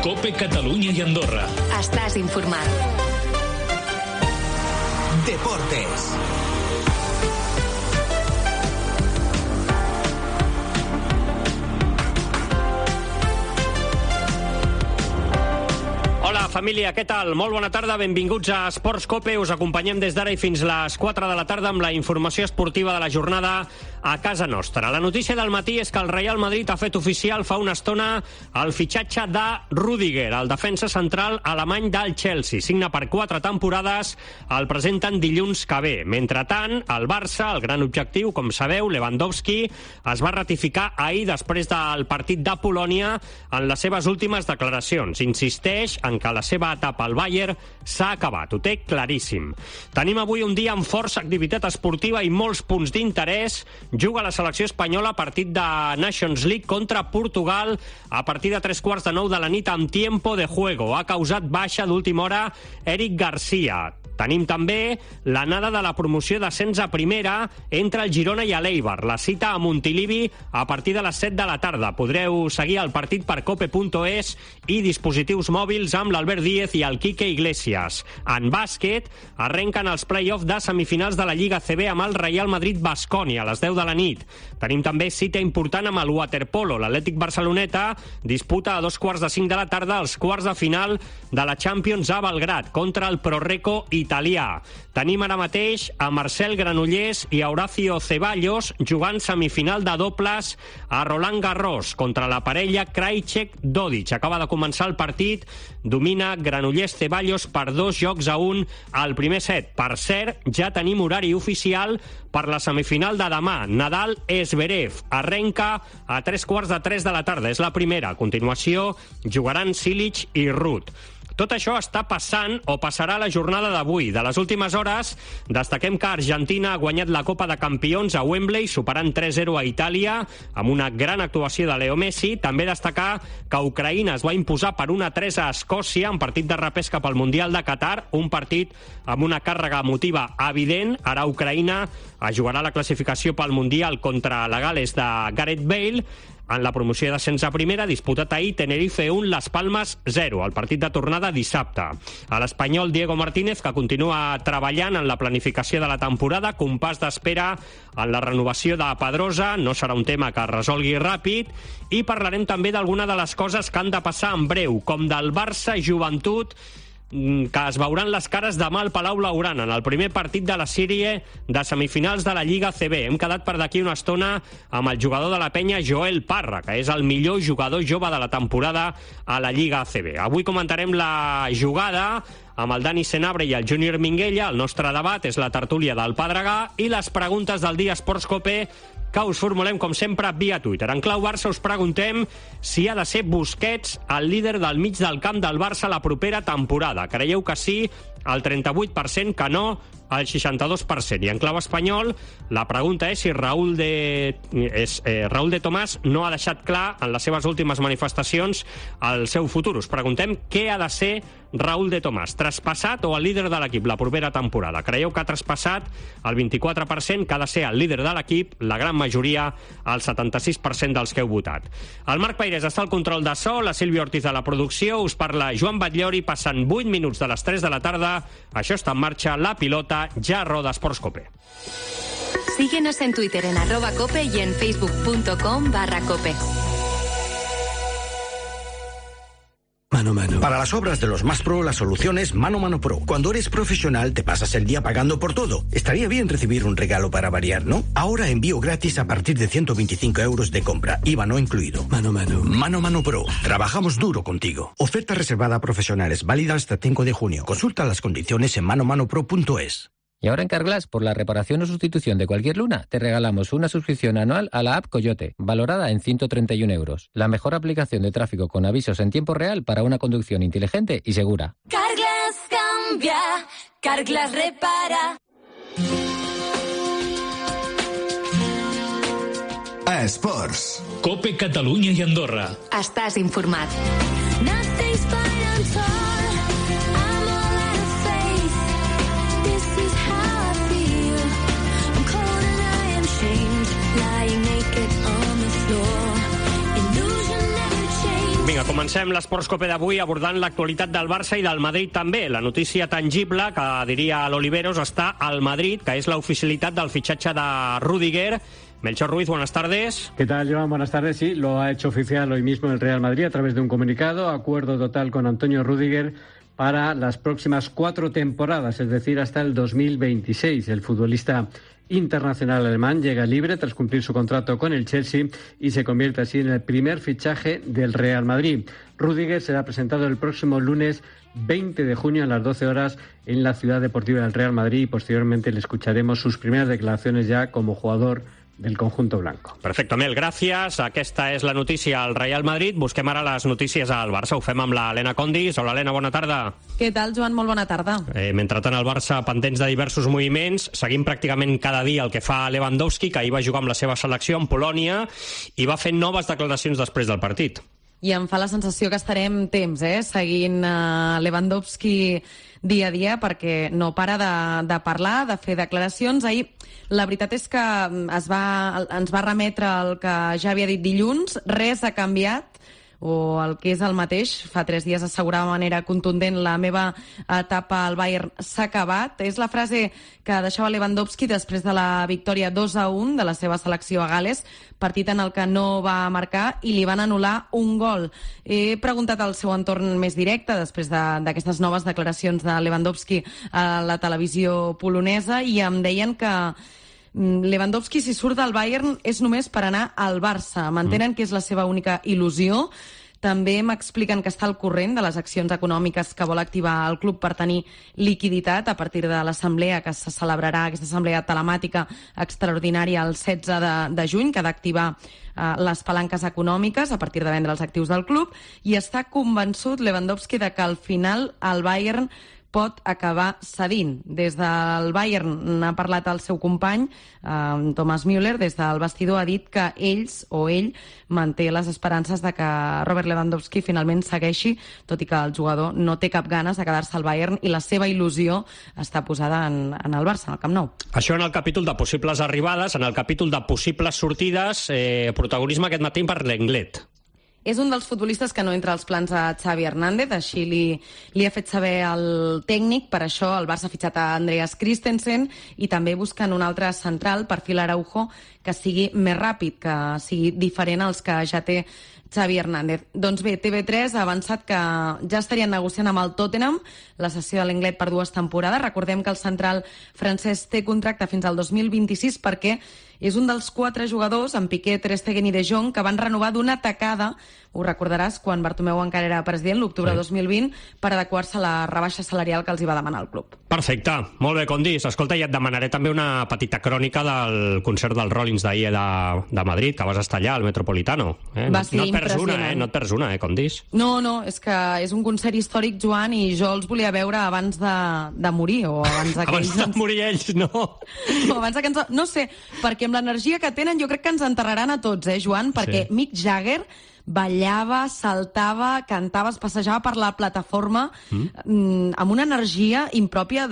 COPE Catalunya i Andorra. Estàs informat. Deportes. Hola, família, què tal? Molt bona tarda, benvinguts a Esports COPE. Us acompanyem des d'ara i fins les 4 de la tarda amb la informació esportiva de la jornada a casa nostra. La notícia del matí és que el Real Madrid ha fet oficial fa una estona el fitxatge de Rüdiger, el defensa central alemany del Chelsea. Signa per 4 temporades, el presenten dilluns que ve. Mentrestant, el Barça, el gran objectiu, com sabeu, Lewandowski, es va ratificar ahir després del partit de Polònia en les seves últimes declaracions. Insisteix en que la seva etapa al Bayern s'ha acabat. Ho té claríssim. Tenim avui un dia amb força activitat esportiva i molts punts d'interès. Juga la selecció espanyola a partit de Nations League contra Portugal a partir de 3:15 de la nit amb tiempo de juego. Ha causat baixa d'última hora Eric Garcia. Tenim també l'anada de la promoció d'ascens a primera entre el Girona i l'Eibar. La cita a Montilivi a partir de les 7 de la tarda. Podreu seguir el partit per cope.es i dispositius mòbils amb l'Albert Díez i el Quique Iglesias. En bàsquet, arrenquen els play-off de semifinals de la Lliga CB amb el Real Madrid-Bascònia a les 10 de la nit. Tenim també cita important amb el waterpolo. L'Atlètic Barceloneta disputa a 2:45 de la tarda els quarts de final de la Champions a Belgrad contra el Prorreco italià. Tenim ara mateix a Marcel Granollers i a Horacio Ceballos jugant semifinal de dobles a Roland Garros contra la parella Krajicek-Dodic. Acaba de començar el partit, domina Granollers-Ceballos per 2-1 al primer set. Per cert, ja tenim horari oficial per la semifinal de demà. Nadal-Zverev arrenca a 2:45 de la tarda. És la primera. A continuació jugaran Cilic i Ruud. Tot això està passant o passarà la jornada d'avui. De les últimes hores, destaquem que Argentina ha guanyat la Copa de Campions a Wembley, superant 3-0 a Itàlia, amb una gran actuació de Leo Messi. També destacar que Ucraïna es va imposar per 1-3 a Escòcia en partit de repesca pel Mundial de Qatar, un partit amb una càrrega emotiva evident. Ara Ucraïna jugarà la classificació pel Mundial contra la Gal·les de Gareth Bale. En la promoció d'ascens a primera, disputat ahir Tenerife 1, Las Palmas 0, el partit de tornada dissabte. A l'espanyol Diego Martínez, que continua treballant en la planificació de la temporada, compàs d'espera en la renovació de Pedrosa, no serà un tema que es resolgui ràpid, i parlarem també d'alguna de les coses que han de passar en breu, com del Barça Joventut, que es veuran les cares demà al Palau Blaugrana en el primer partit de la sèrie de semifinals de la Lliga CB. Hem quedat per d'aquí una estona amb el jugador de la penya Joel Parra, que és el millor jugador jove de la temporada a la Lliga CB. Avui comentarem la jugada amb el Dani Senabre i el Júnior Minguella. El nostre debat és la tertúlia del Pedregà i les preguntes del dia Esports COPE que us formulem, com sempre, via Twitter. En clau Barça us preguntem si ha de ser Busquets el líder del mig del camp del Barça la propera temporada. Creieu que sí, el 38%, que no, el 62%. I en clau espanyol, la pregunta és si Raúl de Tomàs no ha deixat clar en les seves últimes manifestacions el seu futur. Us preguntem què ha de ser Raúl de Tomàs, traspassat o el líder de l'equip la propera temporada. Creieu que ha traspassat el 24%, que ha de ser el líder de l'equip, la gran majoria, el 76% dels que heu votat. El Marc Peirés està al control de so, la Sílvia Ortiz de la producció, us parla Joan Batllori, passen 8 minuts de les 3 de la tarda. Això està en marxa, la pilota ja roda Esports COPE. Síguenos en Twitter en @cope y en facebook.com/cope. Mano Mano. Para las obras de los más pro, la solución es Mano Mano Pro. Cuando eres profesional, te pasas el día pagando por todo. Estaría bien recibir un regalo para variar, ¿no? Ahora envío gratis a partir de 125 euros de compra, IVA no incluido. Mano Mano. Mano Mano Pro. Trabajamos duro contigo. Oferta reservada a profesionales, válida hasta 5 de junio. Consulta las condiciones en manomanopro.es. Y ahora en Carglass, por la reparación o sustitución de cualquier luna, te regalamos una suscripción anual a la app Coyote, valorada en 131 euros. La mejor aplicación de tráfico con avisos en tiempo real para una conducción inteligente y segura. Carglass cambia, Carglass repara. Esports. COPE Catalunya i Andorra. Estàs informat. Vinga, comencem l'Esports Cope d'avui abordant l'actualitat del Barça i del Madrid també. La notícia tangible, que diria l'Oliveros, està al Madrid, que és la oficialitat del fitxatge de Rüdiger. Melchor Ruiz, buenas tardes. ¿Qué tal, Joan? Buenas tardes. Sí, lo ha hecho oficial hoy mismo el Real Madrid a través de un comunicado. Acuerdo total con Antonio Rüdiger para las próximas 4 temporadas, es decir, hasta el 2026. El futbolista internacional alemán llega libre tras cumplir su contrato con el Chelsea y se convierte así en el primer fichaje del Real Madrid. Rüdiger será presentado el próximo lunes 20 de junio a las 12 horas en la Ciudad Deportiva del Real Madrid y posteriormente le escucharemos sus primeras declaraciones ya como jugador del conjunto blanco. Perfecte, Mel, gràcies. Aquesta és la notícia al Real Madrid. Busquem ara les notícies al Barça. Ho fem amb l'Helena Condis. Hola, Helena, bona tarda. Què tal, Joan? Molt bona tarda. Mentrestant, el Barça pendents de diversos moviments. Seguim pràcticament cada dia el que fa Lewandowski, que ahir va jugar amb la seva selecció en Polònia i va fer noves declaracions després del partit. I em fa la sensació que estarem temps, seguint Lewandowski dia a dia, perquè no para de parlar, de fer declaracions. Ahir, la veritat és que ens va remetre el que ja havia dit dilluns. Res ha canviat, o el que és el mateix. Fa 3 dies assegurava de manera contundent: la meva etapa al Bayern s'ha acabat. És la frase que deixava Lewandowski després de la victòria 2-1 de la seva selecció a Gales, partit en el que no va marcar i li van anul·lar un gol. He preguntat al seu entorn més directe després d'aquestes noves declaracions de Lewandowski a la televisió polonesa i em deien que Lewandowski, si surt del Bayern, és només per anar al Barça. Mantenen que és la seva única il·lusió. També m'expliquen que està al corrent de les accions econòmiques que vol activar el club per tenir liquiditat a partir de l'assemblea que se celebrarà, aquesta assemblea telemàtica extraordinària el 16 de juny, que ha d'activar les palanques econòmiques a partir de vendre els actius del club, i està convençut Lewandowski de que al final el Bayern pot acabar cedint. Des del Bayern n'ha parlat el seu company, Thomas Müller, des del vestidor ha dit que ell manté les esperances de que Robert Lewandowski finalment segueixi, tot i que el jugador no té cap ganes de quedar-se al Bayern i la seva il·lusió està posada en el Barça, en el Camp Nou. Això en el capítol de possibles arribades. En el capítol de possibles sortides, protagonisme aquest matí per Lenglet. És un dels futbolistes que no entra als plans a Xavi Hernández, així li ha fet saber el tècnic. Per això el Barça ha fitxat a Andreas Christensen i també busquen un altre central, perfil Araujo, que sigui més ràpid, que sigui diferent als que ja té Xavi Hernández. Doncs bé, TV3 ha avançat que ja estarien negociant amb el Tottenham la cessió de Lenglet per 2 temporades. Recordem que el central francès té contracte fins al 2026 perquè és un dels 4 jugadors, amb Piqué, Ter Stegen i De Jong, que van renovar d'una tacada, ho recordaràs, quan Bartomeu encara era president, l'octubre de 2020, per adequar-se a la rebaixa salarial que els hi va demanar el club. Perfecte, molt bé, Condis. Escolta, i et demanaré també una petita crònica del concert dels Rollins d'ahir de Madrid, que vas estar allà, al Metropolitano. Va ser impressionant. No et perds una, Condis? No, és que és un concert històric, Joan, i jo els volia veure abans de morir, o abans que abans de morir ells, no. O abans que ens... No sé, perquè amb l'energia que tenen jo crec que ens enterraran a tots, Joan? Perquè sí. Mick Jagger ballava, saltava, cantava, es passejava per la plataforma amb una energia impròpia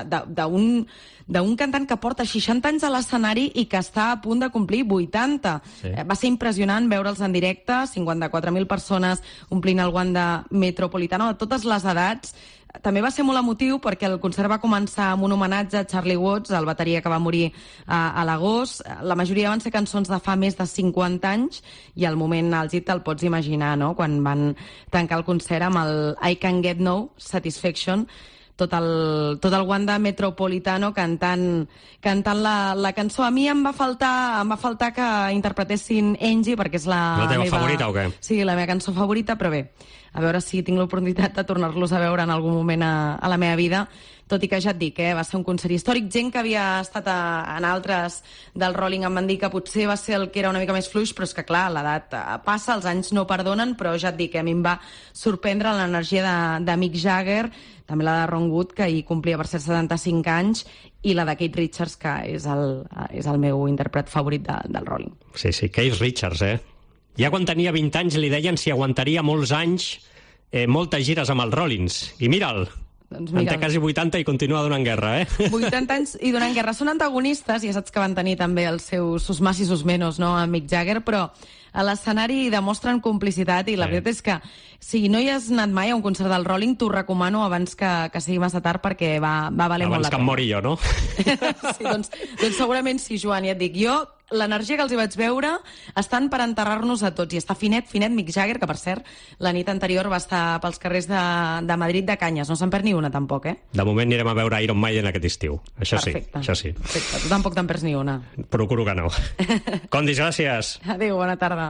d'un cantant que porta 60 anys a l'escenari i que està a punt de complir 80. Sí. Va ser impressionant veure'ls en directe, 54.000 persones omplint el Wanda Metropolitano de totes les edats. També va ser molt emotiu perquè el concert va començar amb un homenatge a Charlie Watts, el bateria que va morir a l'agost. La majoria van ser cançons de fa més de 50 anys i el moment àlgid te'l pots imaginar, no?, quan van tancar el concert amb el I Can't Get No Satisfaction, tot el Wanda Metropolitano cantant la cançó. A mi em va faltar que interpretessin Angie, perquè és la teva meva favorita o què? Sí, la meva cançó favorita, però bé, a veure si tinc l'oportunitat de tornar-los a veure en algun moment a la meva vida. Tot i que ja et dic, va ser un concert històric. Gent que havia estat en altres del Rolling em van dir que potser va ser el que era una mica més fluix, però és que clar, l'edat passa, els anys no perdonen, però ja et dic, a mi em va sorprendre l'energia de Mick Jagger, també la de Ron Wood, que hi complia per ser 75 anys, i la de Keith Richards, que és el meu intèrpret favorit del Rolling. Sí, Keith Richards, Ja quan tenia 20 anys li deien si aguantaria molts anys moltes gires amb els Rollins. I mira'l. Doncs mira, en té quasi 80 i continua donant guerra, 80 anys i donant guerra. Són antagonistes, ja saps que van tenir també els seus sus más i sus menos, no?, amb Mick Jagger, però a l'escenari demostren complicitat i la veritat és que si no hi has anat mai a un concert del Rolling, t'ho recomano abans que sigui massa tard perquè va valer molt la pena. Abans que em mori jo, no? Sí, doncs segurament sí, Joan, ja et dic. Jo, l'energia que els hi vaig veure estan per enterrar-nos a tots. I està finet Mick Jagger, que per cert, la nit anterior va estar pels carrers de Madrid de canyes. No se'n perd ni una, tampoc, De moment anirem a veure Iron Maiden aquest estiu. Això Perfecte. sí. Perfecte. Tu tampoc te'n perds ni una. Procuro que no. Condis, gràcies. Adéu, bona tarda.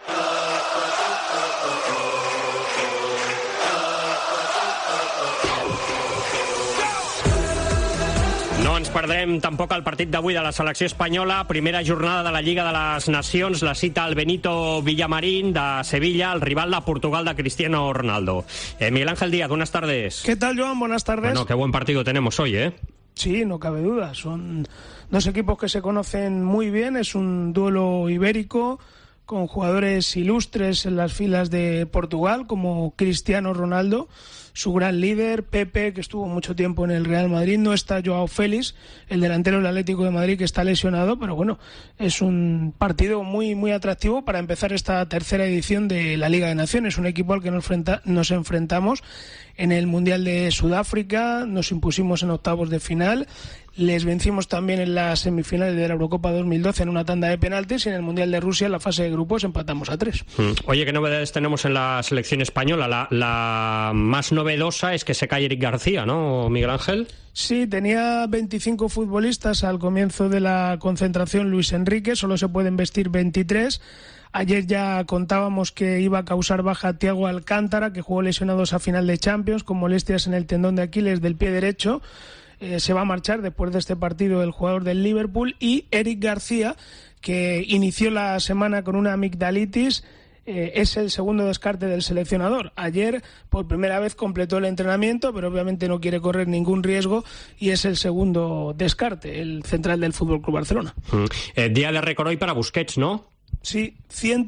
No ens perdrem tampoc el partit d'avui de la selecció espanyola. Primera jornada de la Lliga de les Nacions. La cita al Benito Villamarín de Sevilla, el rival de Portugal de Cristiano Ronaldo. Miguel Ángel Díaz, buenas tardes. ¿Qué tal, Joan? Buenas tardes. Bueno, qué buen partido tenemos hoy, Sí, no cabe duda. Son dos equipos que se conocen muy bien. Es un duelo ibérico con jugadores ilustres en las filas de Portugal, como Cristiano Ronaldo, su gran líder, Pepe, que estuvo mucho tiempo en el Real Madrid. No está Joao Félix, el delantero del Atlético de Madrid, que está lesionado, pero bueno, es un partido muy, muy atractivo para empezar esta tercera edición de la Liga de Naciones, un equipo al que nos enfrentamos en el Mundial de Sudáfrica, nos impusimos en octavos de final, les vencimos también en las semifinales de la Eurocopa 2012 en una tanda de penaltis, y en el Mundial de Rusia en la fase de grupos empatamos a 3. Oye, ¿qué novedades tenemos en la selección española? La más novedosa es que se cae Eric García, ¿no, Miguel Ángel? Sí, tenía 25 futbolistas al comienzo de la concentración Luis Enrique, solo se pueden vestir 23. Ayer ya contábamos que iba a causar baja Thiago Alcántara, que jugó lesionado esa final de Champions con molestias en el tendón de Aquiles del pie derecho. Se va a marchar después de este partido el jugador del Liverpool, y Eric García, que inició la semana con una amigdalitis, es el segundo descarte del seleccionador. Ayer por primera vez completó el entrenamiento, pero obviamente no quiere correr ningún riesgo, y es el segundo descarte, el central del FC Barcelona. Día de récord hoy para Busquets, ¿no? Sí,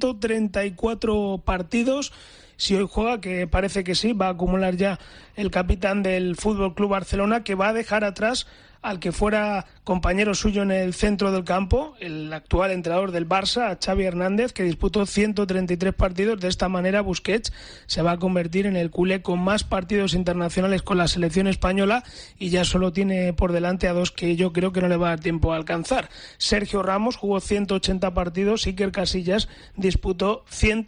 134 partidos. Si hoy juega, que parece que sí, va a acumular ya el capitán del FC Barcelona, que va a dejar atrás al que fuera compañero suyo en el centro del campo, el actual entrenador del Barça, Xavi Hernández, que disputó 133 partidos. De esta manera, Busquets se va a convertir en el culé con más partidos internacionales con la selección española, y ya solo tiene por delante a dos que yo creo que no le va a dar tiempo a alcanzar. Sergio Ramos jugó 180 partidos, Iker Casillas disputó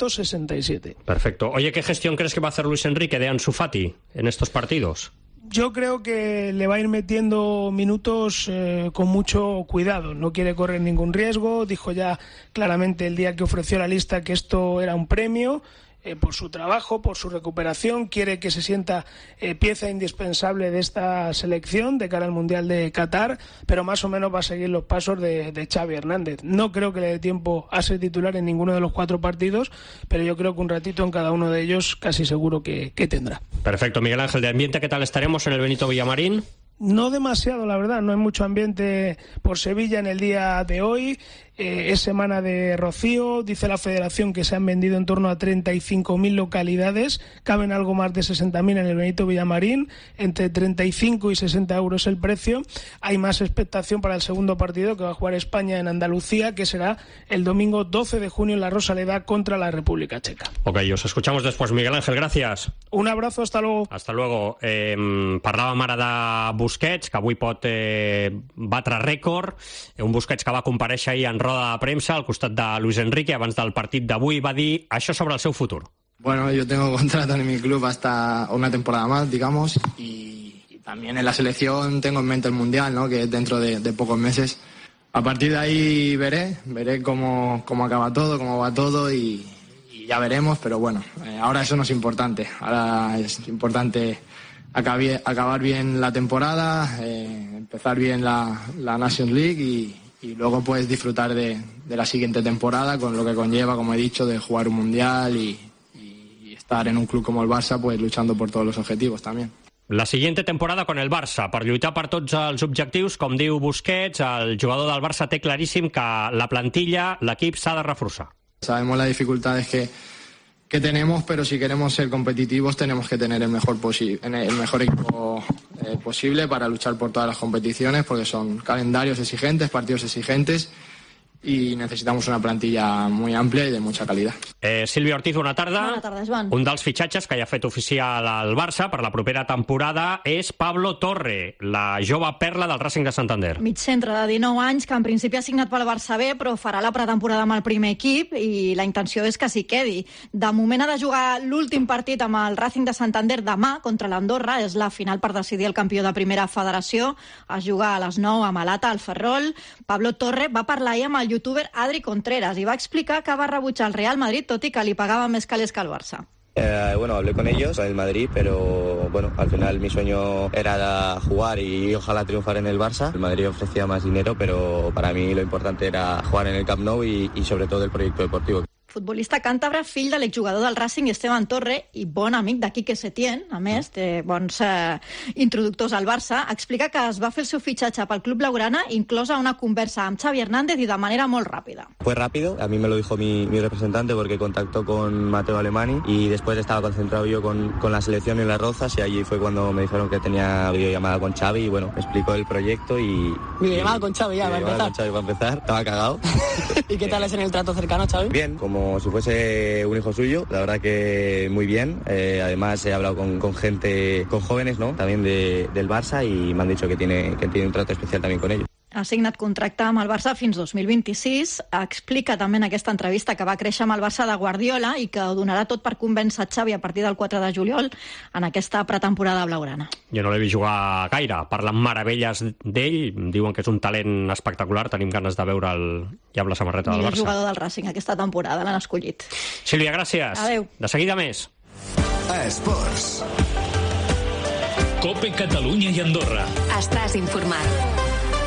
167. Perfecto. Oye, ¿qué gestión crees que va a hacer Luis Enrique de Ansu Fati en estos partidos? Yo creo que le va a ir metiendo minutos con mucho cuidado. No quiere correr ningún riesgo. Dijo ya claramente el día que ofreció la lista que esto era un premio por su trabajo, por su recuperación. Quiere que se sienta pieza indispensable de esta selección de cara al Mundial de Qatar, pero más o menos va a seguir los pasos de Xavi Hernández. No creo que le dé tiempo a ser titular en ninguno de los 4 partidos, pero yo creo que un ratito en cada uno de ellos casi seguro que tendrá. Perfecto. Miguel Ángel, ¿de ambiente qué tal estaremos en el Benito Villamarín? No demasiado, la verdad. No hay mucho ambiente por Sevilla en el día de hoy. Es semana de rocío. Dice la Federación que se han vendido en torno a 35.000 localidades. Caben algo más de 60.000 en el Benito Villamarín. Entre 35 y 60 euros el precio. Hay más expectación para el segundo partido, que va a jugar España en Andalucía, que será el domingo 12 de junio en la Rosaleda contra la República Checa. Ok, os escuchamos después. Miguel Ángel, gracias. Un abrazo, hasta luego. Hasta luego. Parlàvem ara de Busquets, que avui pot batre rècord. Un Busquets que va comparèixer ahir en roda de premsa al costat de Luis Enrique abans del partit d'avui. Va dir això sobre el seu futur. Bueno, yo tengo contrato en mi club hasta una temporada más, digamos, y también en la selección tengo en mente el Mundial, ¿no?, que es dentro de pocos meses. A partir de ahí veré cómo acaba todo, cómo va todo, y ya veremos, pero bueno, ahora eso no es importante. Ahora es importante acabar bien la temporada, empezar bien la Nations League y luego pues disfrutar de la siguiente temporada, con lo que conlleva, como he dicho, de jugar un Mundial y estar en un club como el Barça pues luchando por todos los objetivos también. La siguiente temporada con el Barça, per lluitar per tots els objectius, com diu Busquets, el jugador del Barça té claríssim que la plantilla, l'equip s'ha de reforçar. Sabemos las dificultades que tenemos, pero si queremos ser competitivos tenemos que tener el mejor equipo posible para luchar por todas las competiciones, porque son calendarios exigentes, partidos exigentes, i necessitamos una plantilla muy amplia i de mucha calidad. Sílvia Ortiz, bona tarda. Bona tarda, Joan. Un dels fitxatges que ja ha fet oficial al Barça per la propera temporada és Pablo Torre, la jove perla del Racing de Santander. Mig centre de 19 anys, que en principi ha signat pel Barça B, però farà la pretemporada amb el primer equip i la intenció és que s'hi quedi. De moment ha de jugar l'últim partit amb el Racing de Santander demà contra l'Andorra, és la final per decidir el campió de primera federació. Es juga a les 9 a Malata, al Ferrol. Pablo Torre va parlar ahir amb el youtuber Adri Contreras i va explicar que va rebutjar el Real Madrid tot i que li pagava més calés que el Barça. Bueno, hablé con ellos, con el Madrid, pero bueno, al final mi sueño era jugar y ojalá triunfar en el Barça. El Madrid ofrecía más dinero, pero para mí lo importante era jugar en el Camp Nou y sobre todo el proyecto deportivo. Futbolista càntabre, fill de l'exjugador del Racing Esteban Torre i bon amic de Quique Setién, a més, té bons introductors al Barça, explica que es va fer el seu fitxatge pel club blaugrana inclosa una conversa amb Xavi Hernández i de manera molt ràpida. Fue rápido, a mí me lo dijo mi representante porque contactó con Mateo Alemany y después estaba concentrado yo con la selección en Las Rozas y allí fue cuando me dijeron que tenía videollamada con Xavi y bueno, me explicó el proyecto y... Videollamada con Xavi ya, con Xavi va a empezar, estaba cagado. ¿Y qué tal es en el trato cercano, Xavi? Bien, como si fuese un hijo suyo, la verdad que muy bien. Además he hablado con gente, con jóvenes, ¿no? También del Barça y me han dicho que tiene un trato especial también con ellos. Ha signat contracte amb el Barça fins 2026. Explica també en aquesta entrevista que va créixer amb el Barça de Guardiola i que ho donarà tot per convèncer Xavi a partir del 4 de juliol en aquesta pretemporada blaugrana. Jo no l'he vist jugar gaire. Parlen meravelles d'ell, diuen que és un talent espectacular, tenim ganes de veure'l ja amb la samarreta del Barça. El jugador del Racing aquesta temporada, l'han escollit. Sílvia, gràcies. Adéu. De seguida més. Esports. COPE Catalunya i Andorra. Estàs informat.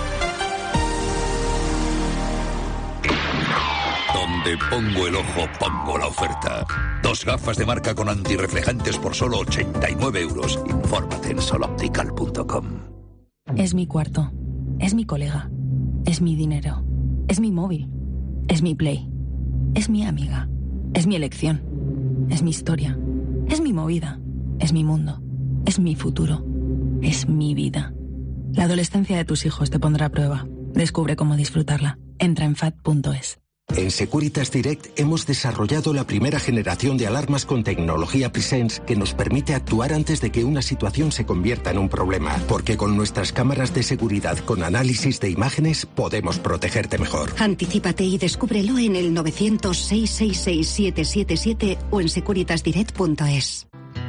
Donde pongo el ojo, pongo la oferta. 2 gafas de marca con antirreflejantes por solo 89 euros. Infórmate en soloptical.com. Es mi cuarto. Es mi colega. Es mi dinero. Es mi móvil. Es mi Play. Es mi amiga. Es mi elección. Es mi historia. Es mi movida. Es mi mundo. Es mi futuro. Es mi vida. La adolescencia de tus hijos te pondrá a prueba. Descubre cómo disfrutarla. Entra en FAD.es. En Securitas Direct hemos desarrollado la primera generación de alarmas con tecnología Presence que nos permite actuar antes de que una situación se convierta en un problema, porque con nuestras cámaras de seguridad con análisis de imágenes podemos protegerte mejor. Anticípate y descúbrelo en el 900-666-777 o en securitasdirect.es.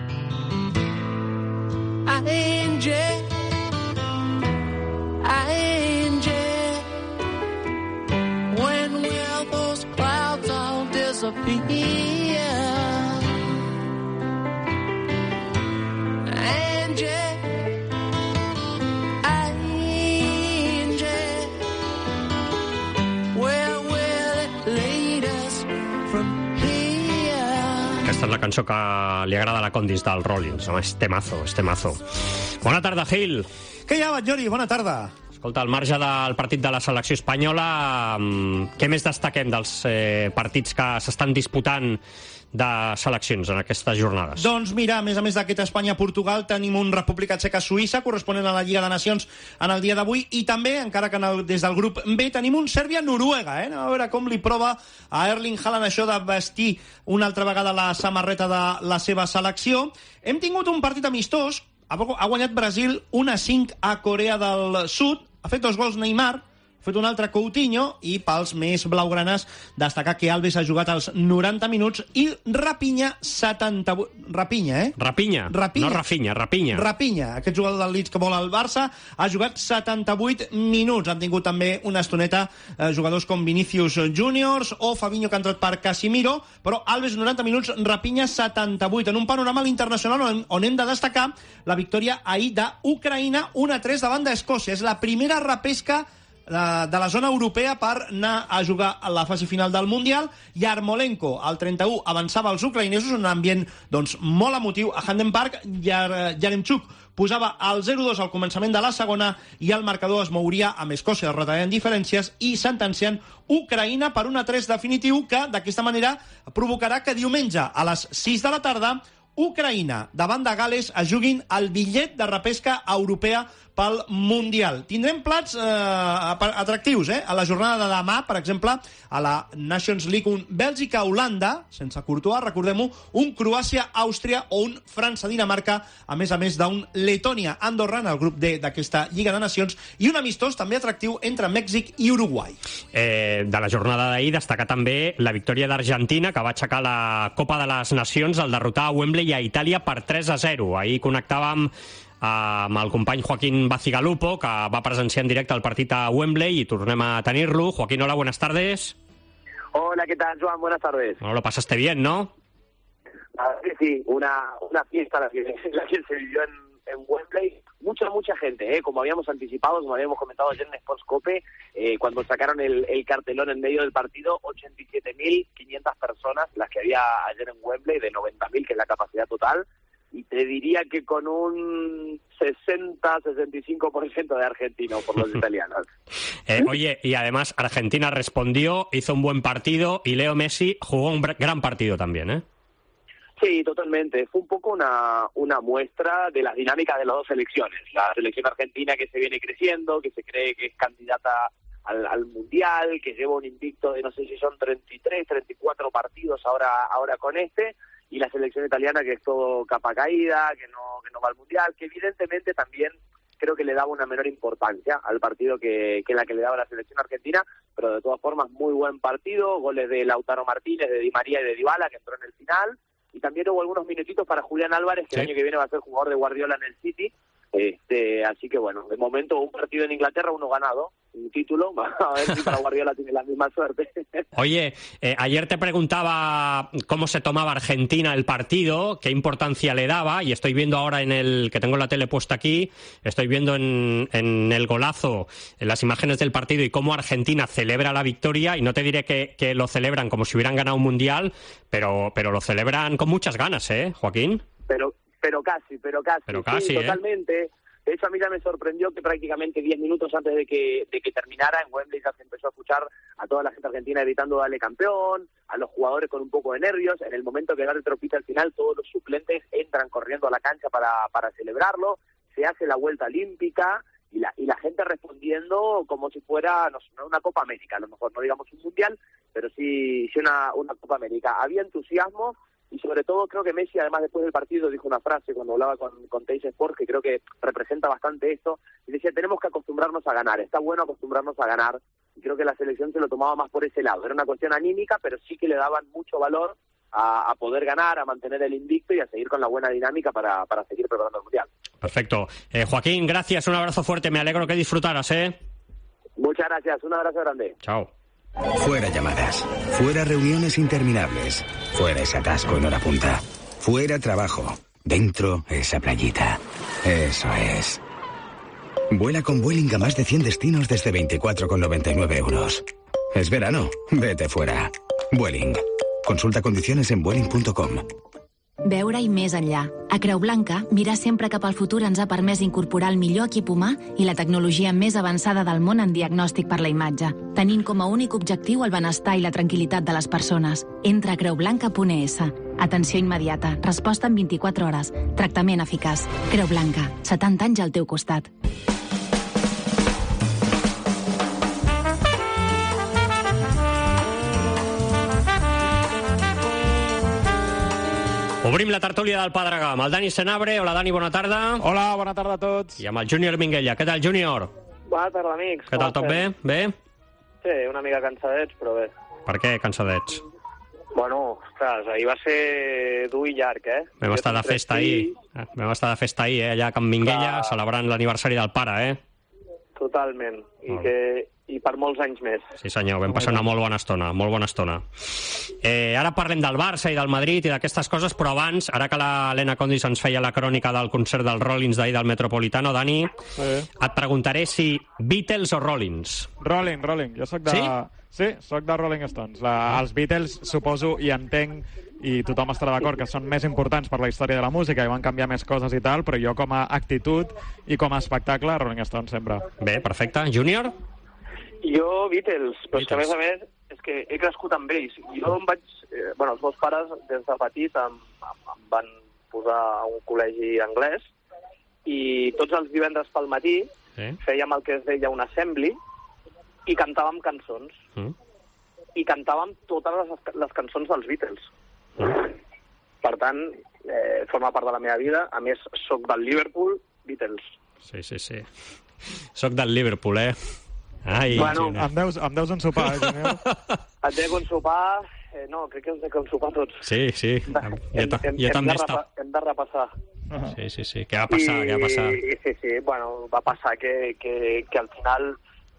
Aquesta és la cançó que li agrada a la Condis del Rollins. És temazo, és temazo. Bona tarda, Gil. Què hi ha, Batllori? Bona tarda. Escolta, al marge del partit de la selecció espanyola, què més destaquem dels partits que s'estan disputant de seleccions en aquestes jornades? Doncs mira, a més d'aquest Espanya-Portugal tenim un República Txeca-Suïssa corresponent a la Lliga de Nacions en el dia d'avui i també, encara que des del grup B, tenim un Sèrbia-Noruega. Anem a veure com li prova a Erling Haaland això de vestir una altra vegada la samarreta de la seva selecció. Hem tingut un partit amistós. Ha guanyat Brasil 1-5 a Corea del Sud. Ha fet 2 gols Neymar, ha fet un altre Coutinho i pels més blaugranes destacar que Alves ha jugat els 90 minuts i Rafinha 78... Rafinha, Rafinha, no Rafinha, Rafinha. Rafinha, aquest jugador del Leeds que vol al Barça, ha jugat 78 minuts. Han tingut també una estoneta jugadors com Vinicius Juniors o Fabinho que ha entrat per Casimiro, però Alves 90 minuts, Rafinha 78. En un panorama a l'internacional on hem de destacar la victòria ahir d'Ucraïna 1-3 davant d'Escòcia. És la primera repesca de la zona europea per anar a jugar a la fase final del Mundial. Yarmolenko, al 31, avançava als ucraïnesos, un ambient molt emotiu a Handen Park. Yaremchuk posava el 0-2 al començament de la segona i el marcador es mouria amb Escòcia retallant diferències i sentenciant Ucraïna per 1-3 definitiu que d'aquesta manera provocarà que diumenge a les 6 de la tarda Ucraïna davant de Gales es juguin el bitllet de repesca europea pel Mundial. Tindrem plats atractius, a la jornada de demà, per exemple, a la Nations League, un Bèlgica-Holanda, sense Courtois, recordem-ho, un Croàcia-Àustria o un França-Dinamarca, a més d'un Letònia-Andorra en el grup D d'aquesta Lliga de Nacions, i un amistós també atractiu entre Mèxic i Uruguai. De la jornada d'ahir destacar també la victòria d'Argentina, que va aixecar la Copa de les Nacions al derrotar a Wembley i a Itàlia per 3-0. Ahir connectàvem amb el company Joaquín Bacigalupo, que va presenciar en directe el partit a Wembley, i tornem a tenir-lo. Joaquín, hola, buenas tardes. Hola, ¿qué tal, Joan? Buenas tardes. Bueno, lo pasaste bien, ¿no? La verdad que sí, una fiesta la que se vivió en Wembley. Mucha gente, como habíamos anticipado, como habíamos comentado ayer en Sports Cope, cuando sacaron el cartelón en medio del partido, 87.500 personas las que había ayer en Wembley, de 90.000, que es la capacidad total. Y te diría que con un 60-65% de argentinos por los italianos. Oye, y además Argentina respondió, hizo un buen partido, y Leo Messi jugó un gran partido también, ¿eh? Sí, totalmente. Fue un poco una muestra de las dinámicas de las dos selecciones. La selección argentina, que se viene creciendo, que se cree que es candidata al Mundial, que lleva un invicto de no sé si son 33, 34 partidos ahora con y la selección italiana, que es todo capa caída, que no va al Mundial, que evidentemente también creo que le daba una menor importancia al partido que la que le daba la selección argentina, pero de todas formas muy buen partido, goles de Lautaro Martínez, de Di María y de Dybala, que entró en el final, y también hubo algunos minutitos para Julián Álvarez, que el año que viene va a ser jugador de Guardiola en el City. Así que bueno, de momento un partido en Inglaterra, uno ganado, un título, a ver si para Guardiola tiene la misma suerte. Oye, ayer te preguntaba cómo se tomaba Argentina el partido, qué importancia le daba, y estoy viendo ahora que tengo la tele puesta aquí, estoy viendo en el golazo, en las imágenes del partido, y cómo Argentina celebra la victoria, y no te diré que lo celebran como si hubieran ganado un mundial, pero lo celebran con muchas ganas, Joaquín. Pero casi, sí, totalmente. De hecho, a mí ya me sorprendió que prácticamente 10 minutos antes de que terminara, en Wembley ya se empezó a escuchar a toda la gente argentina gritando "dale campeón", a los jugadores con un poco de nervios. En el momento que el árbitro pita al final, todos los suplentes entran corriendo a la cancha para celebrarlo. Se hace la vuelta olímpica y la gente respondiendo como si fuera no una Copa América, a lo mejor no digamos un mundial, pero sí una Copa América. Había entusiasmo. Y sobre todo creo que Messi, además, después del partido dijo una frase cuando hablaba con Teis Sport, que creo que representa bastante esto, y decía: tenemos que acostumbrarnos a ganar, está bueno acostumbrarnos a ganar, y creo que la selección se lo tomaba más por ese lado. Era una cuestión anímica, pero sí que le daban mucho valor a poder ganar, a mantener el invicto y a seguir con la buena dinámica para seguir preparando el Mundial. Perfecto. Joaquín, gracias, un abrazo fuerte, me alegro que disfrutaras, Muchas gracias, un abrazo grande. Chao. Fuera llamadas, fuera reuniones interminables, fuera ese atasco en hora punta, fuera trabajo, dentro esa playita. Eso es. Vuela con Vueling a más de 100 destinos desde 24,99 euros. Es verano, vete fuera. Vueling. Consulta condiciones en vueling.com. Veure-hi més enllà. A Creu Blanca, mirar sempre cap al futur ens ha permès incorporar el millor equip humà i la tecnologia més avançada del món en diagnòstic per la imatge, tenint com a únic objectiu el benestar i la tranquil·litat de les persones. Entra a creublanca.es. Atenció immediata, resposta en 24 hores, tractament eficaç. Creu Blanca, 70 anys al teu costat. Obrim la tertúlia del Pedregà amb el Dani Senabre. Hola, Dani, bona tarda. Hola, bona tarda a tots. I amb el Júnior Minguella. Què tal, Júnior? Bona tarda, amics. Què tal, tot bé? Bé? Sí, una mica cansadets, però bé. Per què cansadets? Bueno, ostres, ahir va ser dur i llarg, Vam estar de festa ahir. Allà a Can Minguella, celebrant l'aniversari del pare, Totalment. I per molts anys més. Sí, senyor, vam passar una molt bona estona. Ara parlem del Barça i del Madrid i d'aquestes coses, però abans, ara que l'Helena Condis ens feia la crònica del concert dels Rollins d'ahir del Metropolitano, Dani, et preguntaré si Beatles o Rollins? Rolling. Jo soc de... Sí, soc de Rolling Stones. Els Beatles, suposo, i entenc, i tothom estarà d'acord, que són més importants per la història de la música i van canviar més coses i tal, però jo com a actitud i com a espectacle, Rolling Stones sempre. Bé, perfecte. Júnior? Jo, Beatles, però és que a més és que he crescut amb ells. Jo em vaig... els meus pares, des de petit, em van posar a un col·legi anglès, i tots els divendres pel matí fèiem el que es deia un assembly i cantàvem cançons. I cantàvem totes les cançons dels Beatles. Per tant, forma part de la meva vida. A més, soc del Liverpool, Beatles. Sí. Soc del Liverpool, Ai, bueno, em deus un sopar, Junior? Et dec un sopar... No, crec que ens dec un sopar tots. Sí. Jo també estava. Hem de repassar. Sí. Què va passar? Sí. Bueno, va passar que al final...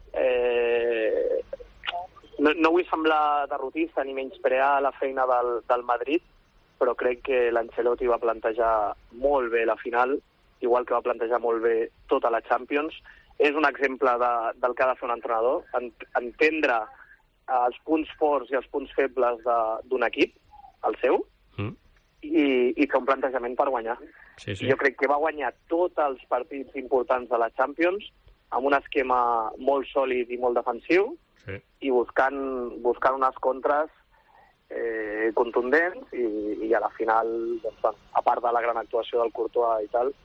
No vull semblar derrotista ni menysprear la feina del Madrid, però crec que l'Ancelotti va plantejar molt bé la final, igual que va plantejar molt bé tota la Champions. És un exemple del que ha de fer un entrenador, entendre els punts forts i els punts febles d'un equip, el seu, i fer un plantejament per guanyar. Sí. Jo crec que va guanyar tots els partits importants de la Champions amb un esquema molt sòlid i molt defensiu, i buscant unes contres contundents, i a la final, a part de la gran actuació del Courtois i tal,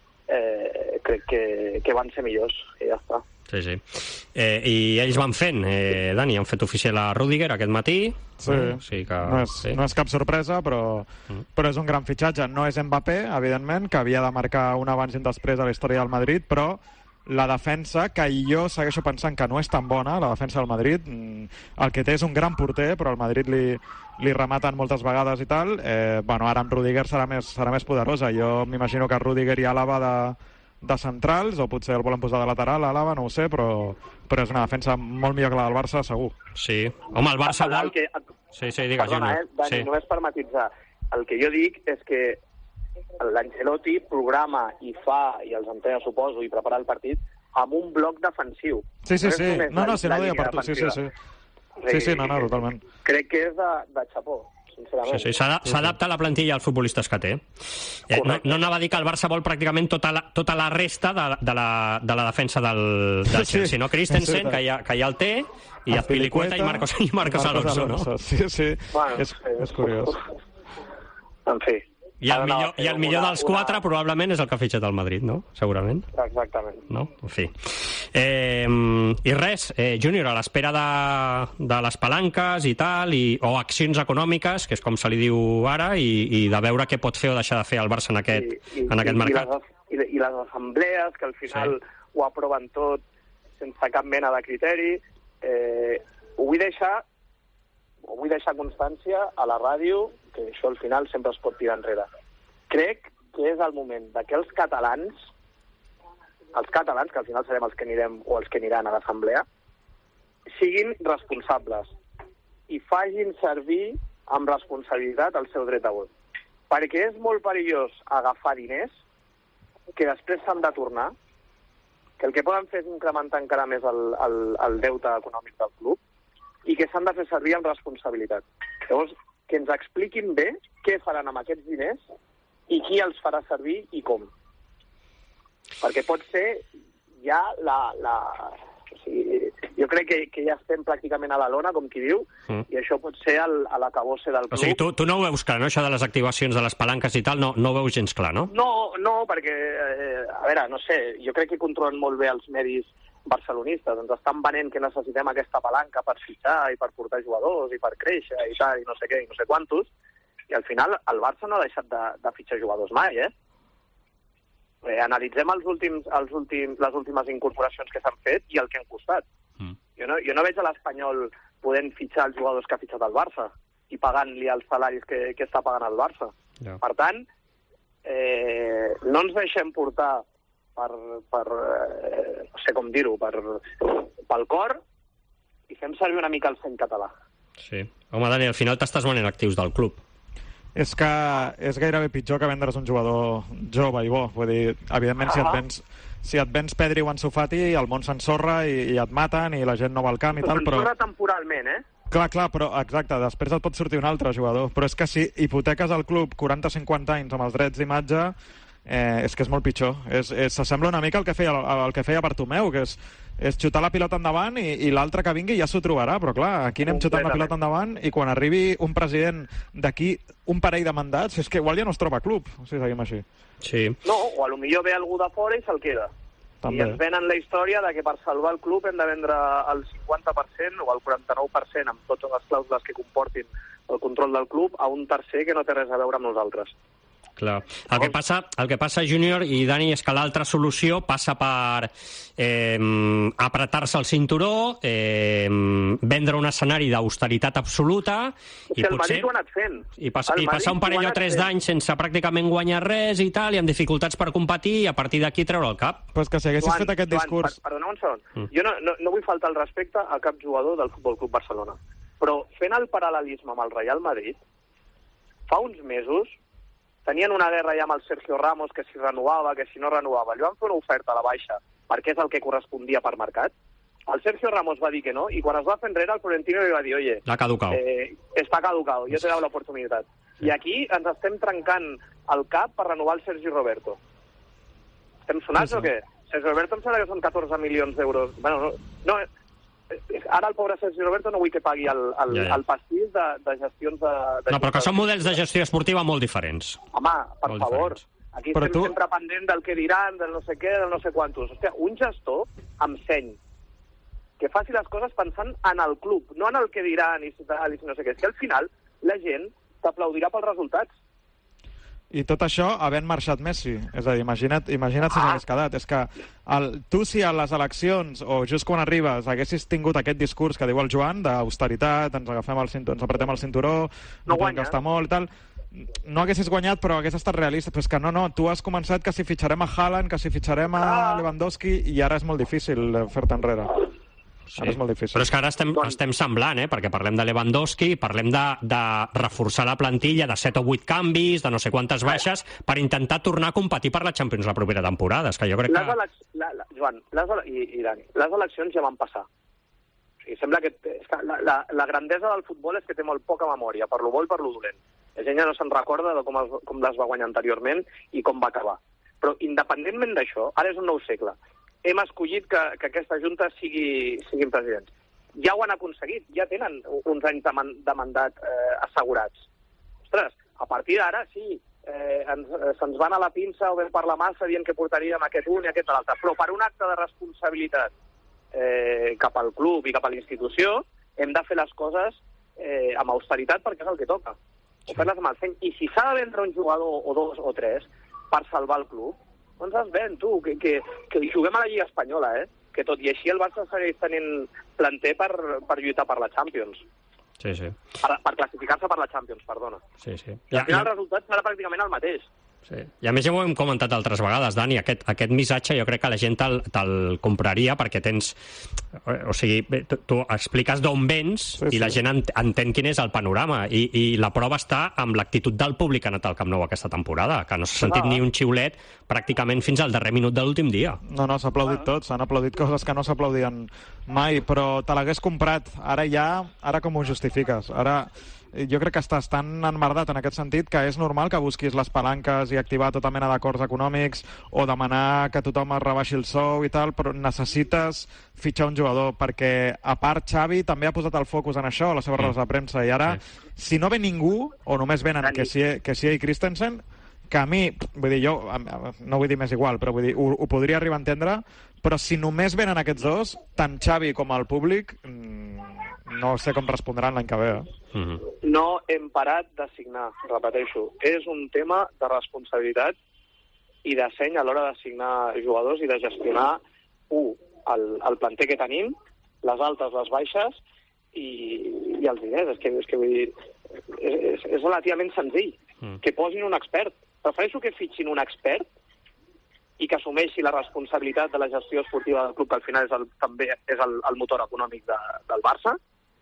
crec que van ser millors, i ja està. Sí. I ells van fent, Dani, han fet oficial a Rüdiger aquest matí. Sí, no és cap sorpresa, però és un gran fitxatge. No és Mbappé, evidentment, que havia de marcar un abans i un després a la història del Madrid, però la defensa, que jo segueixo pensant que no és tan bona, la defensa del Madrid, el que té és un gran porter, però el Madrid li rematen moltes vegades i tal. Ara amb Rüdiger serà més poderosa. Jo m'imagino que Rüdiger i Àlava de centrals, o potser el volen posar de lateral, Àlava, no ho sé, però és una defensa molt millor que la del Barça, segur. Sí. Home, el Barça vol... Sí, digues, Perdona, Dani, només per matitzar. El que jo dic és que l'Ancelotti programa i fa, i els entén, suposo, i prepara el partit amb un bloc defensiu. Sí. No, si no deia per tu. Sí, no, totalment. Crec que és de xapó, sincerament. Sí, s'adapta a la plantilla als futbolistes que té. No anava a dir que el Barça vol pràcticament tota la resta de la defensa del Chelsea, no? Christensen, que ja el té, i Azpilicueta i Marcos Alonso, no? Sí. És curiós. En fi. I el millor dels quatre probablement és el que ha fitxat el Madrid, no? Segurament. Exactament. No? En fi. I res, Júnior, a l'espera de les palanques i tal, o accions econòmiques, que és com se li diu ara, i de veure què pot fer o deixar de fer el Barça en aquest mercat. I les assemblees, que al final ho aproven tot sense cap mena de criteri. Ho vull deixar constància a la ràdio, que això al final sempre es pot tirar enrere. Crec que és el moment de que els catalans, que al final serem els que anirem o els que aniran a l'assemblea, siguin responsables i facin servir amb responsabilitat el seu dret a vot. Perquè és molt perillós agafar diners que després s'han de tornar, que el que poden fer és incrementar encara més el deute econòmic del club, i que s'han de fer servir amb responsabilitat. Llavors, que ens expliquin bé què faran amb aquests diners i qui els farà servir i com. Perquè pot ser ja jo crec que ja estem pràcticament a la lona, com qui diu, i això pot ser l'acabose del club. O sigui, tu no ho veus clar, no? Això de les activacions de les palanques i tal, no ho veus gens clar, no? No, perquè, a veure, no sé, jo crec que controlen molt bé els medis barcelonistes, ens estan venent que necessitem aquesta palanca per fitxar i per portar jugadors i per créixer i tal, i no sé què, i no sé quantos, i al final el Barça no ha deixat de fitxar jugadors mai, Analitzem les últimes incorporacions que s'han fet i el que han costat. Jo no veig a l'Espanyol podent fitxar els jugadors que ha fitxat el Barça i pagant-li els salaris que està pagant el Barça. Per tant, no ens deixem portar no sé com dir-ho, pel cor, i fem servir una mica el seny català. Sí. Home, Dani, al final t'estàs venent actius del club. És que és gairebé pitjor que vendre's un jugador jove i bo. Vull dir, evidentment, si et vens Pedri o Ansu Fati, el món s'ensorra i et maten i la gent no va al camp i tal, però... S'ensorra temporalment, Clar, però exacte, després et pot sortir un altre jugador. Però és que si hipoteques al club 40-50 anys amb els drets d'imatge, és que és molt pitjor. S'assembla una mica al que feia Bartomeu, que és xutar la pilota endavant i l'altre que vingui ja s'ho trobarà, però clar, aquí anem xutant la pilota endavant i quan arribi un president d'aquí un parell de mandats, és que igual ja no es troba club, si seguim així. Sí. No, o potser ve algú de fora i se'l queda. També. I ens venen la història de que per salvar el club hem de vendre el 50% o el 49% amb totes les clàusules que comportin el control del club a un tercer que no té res a veure amb nosaltres. Clar. El que passa, Júnior i Dani, és que l'altra solució passa per apretar-se el cinturó, vendre un escenari d'austeritat absoluta i el potser... Madrid ho ha anat fent. I passar un parell o 3 d'anys sense pràcticament guanyar res i tal, i amb dificultats per competir, i a partir d'aquí treure el cap. Pues que si haguessis fet aquest discurs... Perdoneu un segon. Jo no vull faltar el respecte a cap jugador del Futbol Club Barcelona, però fent el paral·lelisme amb el Real Madrid, fa uns mesos tenien una guerra ja amb el Sergio Ramos, que si renovava, que si no renovava. Li van fer una oferta a la baixa, perquè és el que correspondia per mercat. El Sergio Ramos va dir que no, i quan es va fer enrere, el Florentino li va dir, oye, està caducado, yo te he dado la oportunidad. Sí. I aquí ens estem trencant el cap per renovar el Sergi Roberto. Estem sonats o què? Sergi Roberto em sembla que són 14 milions d'euros. Bueno, no, ara el pobre Sergi Roberto no vull que pagui el pastís de gestions de... No, però que són models de gestió esportiva molt diferents. Home, per favor, aquí estem sempre pendent del que diran, del no sé què, del no sé quantos. Hòstia, un gestor amb seny, que faci les coses pensant en el club, no en el que diran i no sé què. És que al final la gent t'aplaudirà pels resultats. I tot això havent marxat Messi. És a dir, imagina't si s'hagués quedat. És que tu, si a les eleccions, o just quan arribes, haguessis tingut aquest discurs que diu el Joan, d'austeritat, ens apretem el cinturó, no podem gastar molt i tal, no haguessis guanyat, però hagués estat realista. Però és que no, tu has començat que si fitxarem a Haaland, que si fitxarem a Lewandowski, i ara és molt difícil fer-te enrere. Sí. Ara és molt difícil. Però és que ara estem semblant, perquè parlem de Lewandowski, parlem de reforçar la plantilla, de 7 o 8 canvis, de no sé quantes baixes, per intentar tornar a competir per la Champions la propera temporada. És que jo crec que... Joan, i Dani, les eleccions ja van passar. O sigui, sembla que la grandesa del futbol és que té molt poca memòria, per lo bo i per lo dolent. La gent ja no se'n recorda de com les va guanyar anteriorment i com va acabar. Però independentment d'això, ara és un nou segle. Hem escollit que aquesta junta siguin presidents. Ja ho han aconseguit, ja tenen uns anys de mandat assegurats. Ostres, a partir d'ara sí, se'ns van a la pinça o ben per la massa dient que portaríem aquest un i aquest l'altre, però per un acte de responsabilitat cap al club i cap a la institució hem de fer les coses amb austeritat perquè és el que toca. O fer-les amb el seny. I si s'ha de vendre un jugador o 2 o 3 per salvar el club, doncs es ven, tu, que juguem a la Lliga Espanyola, que tot i així el Barça segueix tenint planter per lluitar per la Champions. Sí, sí. Per classificar-se per la Champions, perdona. Sí, sí. I al final el resultat serà pràcticament el mateix. Sí. I a més ja ho hem comentat altres vegades, Dani, aquest missatge jo crec que la gent te'l compraria perquè tens... O sigui, tu expliques d'on vens i la gent entén quin és el panorama i la prova està amb l'actitud del públic que ha anat al Camp Nou aquesta temporada, que no s'ha sentit ni un xiulet pràcticament fins al darrer minut de l'últim dia. No, s'ha aplaudit tot, s'han aplaudit coses que no s'aplaudien mai, però te l'hagués comprat. Ara com ho justifiques? Ara... Jo crec que estàs tan enmerdat en aquest sentit que és normal que busquis les palanques i activar tota mena d'acords econòmics o demanar que tothom es rebaixi el sou i tal, però necessites fitxar un jugador, perquè a part Xavi també ha posat el focus en això a les seves rodes de premsa, i ara si no ve ningú, o només venen Kessie i Christensen, que a mi, vull dir, jo no vull dir més igual, però vull dir, ho podria arribar a entendre, però si només venen aquests dos, tant Xavi com el públic, no sé com respondran l'any que ve. No hem parat de signar, repeteixo. És un tema de responsabilitat i de seny a l'hora de signar jugadors i de gestionar, el planter que tenim, les altes, les baixes i els diners. És que vull dir, és relativament senzill. Que posin un expert. Prefereixo que fitxin un expert i que assumeixi la responsabilitat de la gestió esportiva del club, que al final també és el motor econòmic del Barça,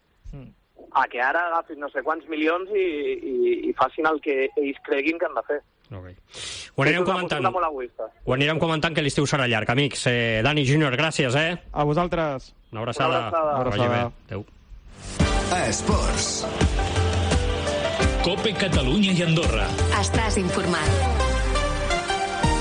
a que ara agafin no sé quants milions i facin el que ells creguin que han de fer. Okay. Ho anirem comentant que l'estiu serà llarg, amics. Dani, Júnior, gràcies, A vosaltres. Una abraçada. Vagi bé. Adéu. Esports. Cope Catalunya i Andorra. Estàs informat.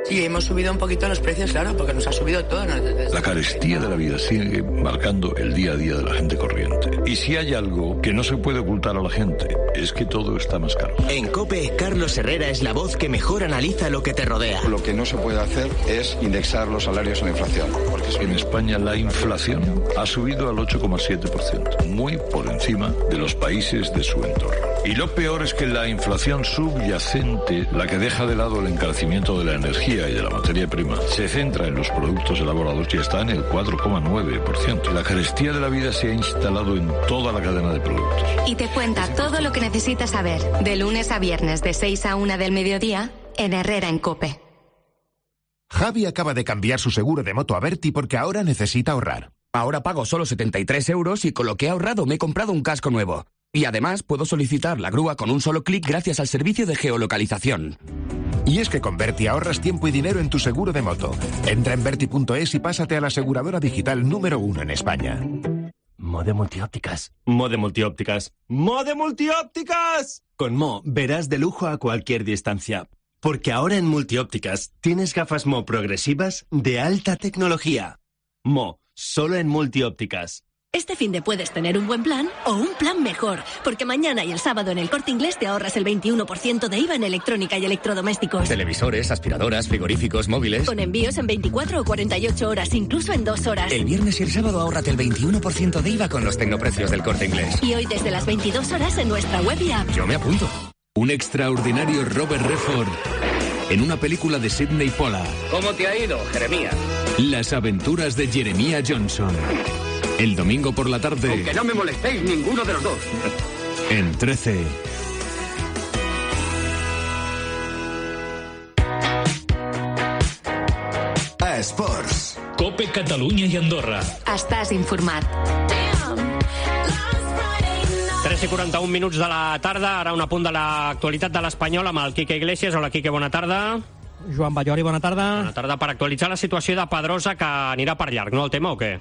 Y hemos subido un poquito los precios, claro, porque nos ha subido todo, ¿no? La carestía de la vida sigue marcando el día a día de la gente corriente. Y si hay algo que no se puede ocultar a la gente, es que todo está más caro. En COPE, Carlos Herrera es la voz que mejor analiza lo que te rodea. Lo que no se puede hacer es indexar los salarios a la inflación. Porque en España la inflación ha subido al 8,7%, muy por encima de los países de su entorno. Y lo peor es que la inflación subyacente, la que deja de lado el encarecimiento de la energía y de la materia prima, se centra en los productos elaborados y está en el 4,9%. La carestía de la vida se ha instalado en toda la cadena de productos. Y te cuenta todo lo que necesitas saber, de lunes a viernes de 6 a 1 del mediodía, en Herrera en COPE. Javi acaba de cambiar su seguro de moto a Berti porque ahora necesita ahorrar. Ahora pago solo 73 euros y con lo que he ahorrado me he comprado un casco nuevo. Y además puedo solicitar la grúa con un solo clic gracias al servicio de geolocalización. Y es que con Berti ahorras tiempo y dinero en tu seguro de moto. Entra en Berti.es y pásate a la aseguradora digital número 1 en España. Mode Multiópticas. Mode Multiópticas. ¡Mode Multiópticas! Con Mo verás de lujo a cualquier distancia. Porque ahora en Multiópticas tienes gafas Mo progresivas de alta tecnología. Mo, solo en Multiópticas. Este finde puedes tener un buen plan o un plan mejor, porque mañana y el sábado en el Corte Inglés te ahorras el 21% de IVA en electrónica y electrodomésticos. Televisores, aspiradoras, frigoríficos, móviles. Con envíos en 24 o 48 horas, incluso en 2 horas. El viernes y el sábado ahórrate el 21% de IVA con los tecnoprecios del Corte Inglés. Y hoy desde las 22 horas en nuestra web y app. Yo me apunto. Un extraordinario Robert Redford en una película de Sidney Pollack. ¿Cómo te ha ido, Jeremías? Las aventuras de Jeremiah Johnson. El domingo por la tarde. Aunque no me molestéis ninguno de los dos. En 13. Esports. COPE Catalunya i Andorra. Estàs informat. 3:41 minuts de la tarda, ara un apunt de l'actualitat de l'Espanyol amb el Quique Iglesias. Hola, Quique, bona tarda. Joan Ballori, bona tarda. Bona tarda. Per actualitzar la situació de Pedrosa, que anirà per llarg, no, el tema, o què?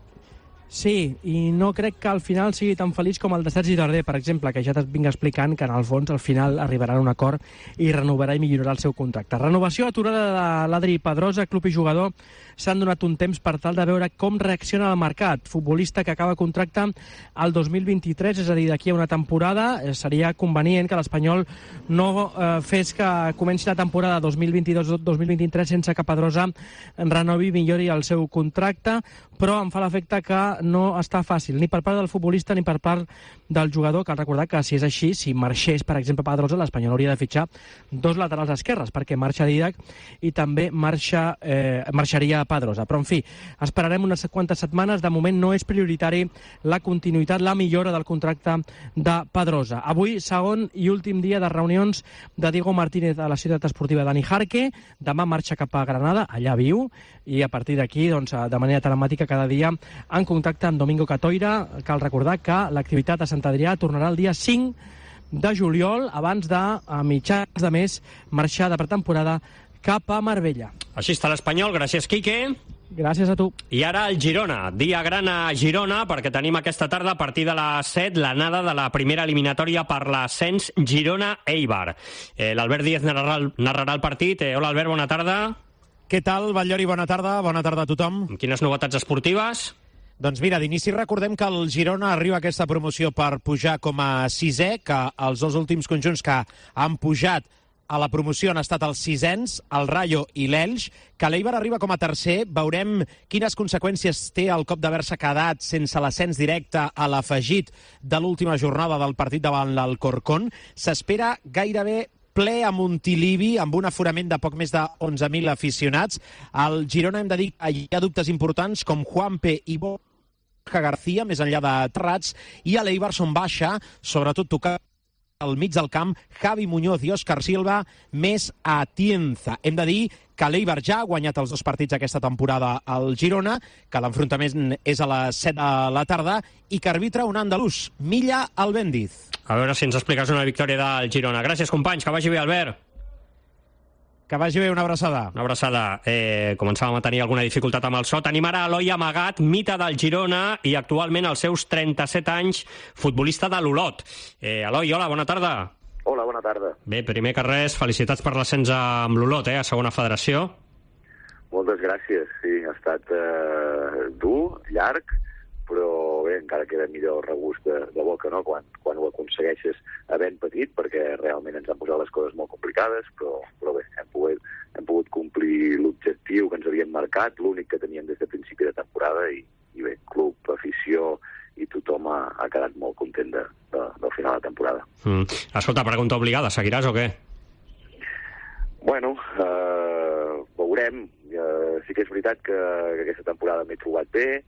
Sí, i no crec que al final sigui tan feliç com el de Sergi Darder, per exemple, que ja et vinc explicant que en el fons al final arribarà a un acord i renovarà i millorarà el seu contracte. Renovació aturada de l'Adri Pedrosa, club i jugador s'han donat un temps per tal de veure com reacciona el mercat. Futbolista que acaba contracte al 2023, és a dir, d'aquí a una temporada. Seria convenient que l'Espanyol no fes que comenci la temporada 2022-2023 sense que Pedrosa renovi i millori el seu contracte, però em fa l'efecte que no està fàcil, ni per part del futbolista ni per part del jugador. Cal recordar que si és així, si marxés, per exemple, Pedrosa, l'Espanyol hauria de fitxar 2 laterals esquerres, perquè marxa Didac i també marxaria Pedrosa. Però, en fi, esperarem unes quantes setmanes. De moment no és prioritari la continuïtat, la millora del contracte de Pedrosa. Avui, segon i últim dia de reunions de Diego Martínez a la ciutat esportiva Dani Jarque. Demà marxa cap a Granada, allà viu, i a partir d'aquí, doncs, de manera telemàtica cada dia en contacte amb Domingo Catoira. Cal recordar que l'activitat a Sant Adrià tornarà el dia 5 de juliol, abans de, a mitjans de mes, marxar de pretemporada cap a Marbella. Així està l'Espanyol. Gràcies, Quique. Gràcies a tu. I ara el Girona. Dia gran a Girona, perquè tenim aquesta tarda, a partir de les 7, l'anada de la primera eliminatòria per l'ascens Girona-Eibar. L'Albert Díez narrarà el partit. Hola, Albert, bona tarda. Què tal, Batllori? Bona tarda a tothom. Amb quines novetats esportives? Doncs mira, d'inici recordem que el Girona arriba a aquesta promoció per pujar com a 6è, que els 2 últims conjunts que han pujat a la promoció han estat els 6ens, el Rayo i l'Elx, que l'Eibar arriba com a 3è. Veurem quines conseqüències té el cop d'haver-se quedat sense l'ascens directe a l'afegit de l'última jornada del partit davant l'Alcorcón. S'espera gairebé ple a Montilivi, amb un aforament de poc més de 11.000 aficionats. Al Girona hem de dir que hi ha dubtes importants com Juanpe i Borja García, més enllà de Terrats, i a l'Eibar són baixa, sobretot tocar al mig del camp, Javi Muñoz i Òscar Silva, més Atienza. Hem de dir que l'Eibar ja ha guanyat els 2 partits aquesta temporada al Girona, que l'enfrontament és a les 7 de la tarda i que arbitra un andalús, Milla Albéndiz. A veure si ens expliques una victòria del Girona. Gràcies, companys. Que vagi bé, Albert. Que vagi bé, una abraçada. Una abraçada. Començàvem a tenir alguna dificultat amb el so. Tenim ara Eloi Amagat, mite del Girona i actualment als seus 37 anys futbolista de l'Olot. Eloi, hola, bona tarda. Hola, bona tarda. Bé, primer que res, felicitats per l'ascens amb l'Olot, a segona federació. Moltes gràcies, sí, ha estat dur, llarg, però bé, encara queda millor regust de boca, no?, quan ho aconsegueixes havent petit, perquè realment ens han posat les coses molt complicades, però bé, hem pogut complir l'objectiu que ens havíem marcat, l'únic que teníem des de principi de temporada, i bé, club, afició i tothom ha quedat molt content del final de temporada. Escolta, pregunta obligada, seguiràs o què? Bueno, veurem. Sí que és veritat que aquesta temporada m'he trobat bé,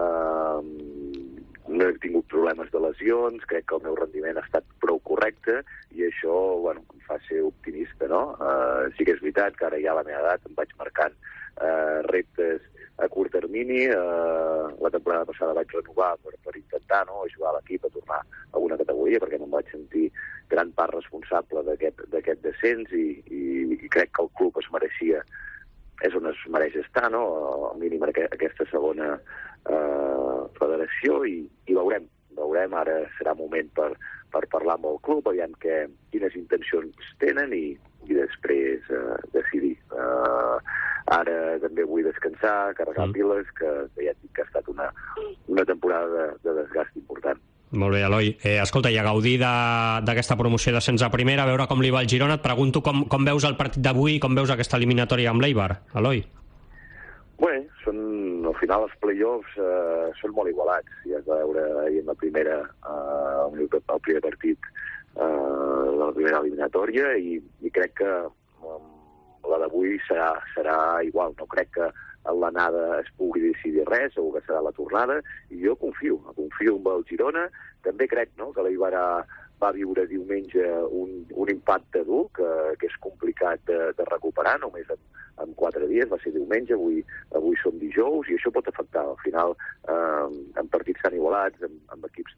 no he tingut problemes de lesions, crec que el meu rendiment ha estat prou correcte i això, bueno, em fa ser optimista, no? Sí que és veritat que ara ja a la meva edat em vaig marcant reptes a curt termini. La temporada passada vaig renovar per intentar, no?, ajudar l'equip a tornar a una categoria, perquè me'n vaig sentir gran part responsable d'aquest descens i crec que el club és on es mereix estar, no?, al mínim aquesta segona federació, i veurem. Ara serà moment per parlar amb el club, aviam quines intencions tenen i després decidir. Ara també vull descansar, carregar piles, que ja et dic que ha estat una temporada de desgast important. Molt bé, Eloi. Escolta, i a gaudir d'aquesta promoció d'ascens a primera, a veure com li va al Girona. Et pregunto com veus el partit d'avui, com veus aquesta eliminatòria amb l'Eibar, Eloi? Bé, al final els play-offs són molt igualats. Ja es va veure ahir en la primera, el primer partit de la primera eliminatòria, i crec que la d'avui serà igual. No crec que en l'anada es pugui decidir res, segur que serà la tornada, i jo confio en el Girona. També crec, no?, que l'Eibar va viure diumenge un impacte dur, que és complicat de recuperar, només en 4 dies, va ser diumenge, avui som dijous, i això pot afectar. Al final, en partits tan igualats, amb equips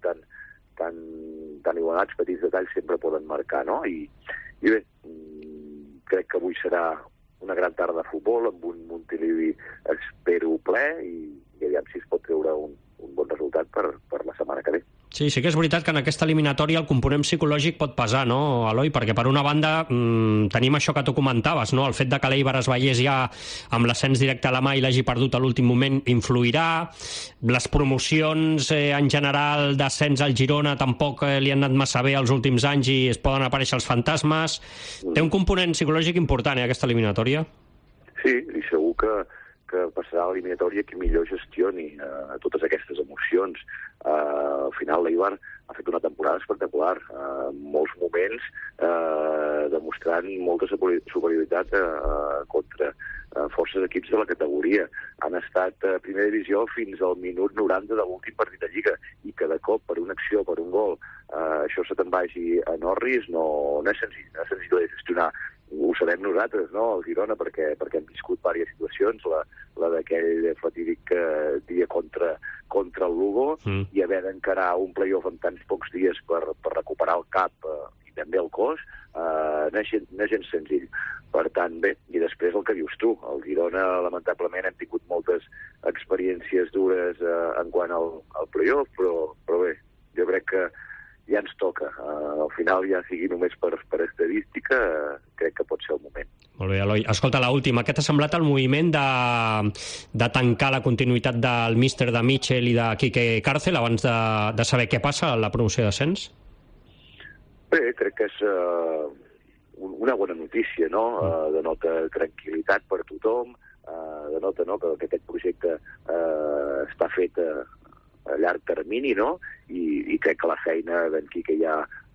tan igualats, petits detalls sempre poden marcar, no? I bé, crec que avui serà una gran tarda de futbol, amb un Montilivi espero ple, i aviam si es pot treure un bon resultat per la setmana que ve. Sí que és veritat que en aquesta eliminatòria el component psicològic pot pesar, no, Eloi? Perquè per una banda tenim això que tu comentaves, no? El fet de que l'Eibar es veiés ja amb l'ascens directe a la mà i l'hagi perdut a l'últim moment influirà. Les promocions en general d'ascens al Girona tampoc li han anat massa bé els últims anys i es poden aparèixer els fantasmes. Té un component psicològic important, aquesta eliminatòria? Sí, i segur que passarà a l'eliminatòria qui millor gestioni totes aquestes emocions. Al final l'Eibar ha fet una temporada espectacular, en molts moments demostrant molta superioritat contra forces equips de la categoria. Han estat a primera divisió fins al minut 90 de l'últim partit de Lliga, i cada cop per una acció, per un gol, això se te'n vagi a Norris, no és senzill de gestionar. Ho sabem nosaltres, no?, al Girona, perquè hem viscut diverses situacions, la d'aquell fatídic dia contra el Lugo, i haver d'encarar un play-off en tants pocs dies per recuperar el cap i també el cos, no és gens senzill. Per tant, bé, i després el que dius tu, al Girona, lamentablement, hem tingut moltes experiències dures en quant al play-off, però bé, jo crec que ja ens toca. Al final, ja sigui només per estadística, crec que pot ser el moment. Molt bé, Eloi. Escolta, l'última. Què t'ha semblat el moviment de tancar la continuïtat del míster de Mitchell i de Quique Cárcel abans de saber què passa a la promoció d'ascens? Bé, crec que és una bona notícia, no? Denota tranquil·litat per tothom, denota, no?, que aquest projecte està fet a llarg termini, no?, i crec que la feina d'en Quique ja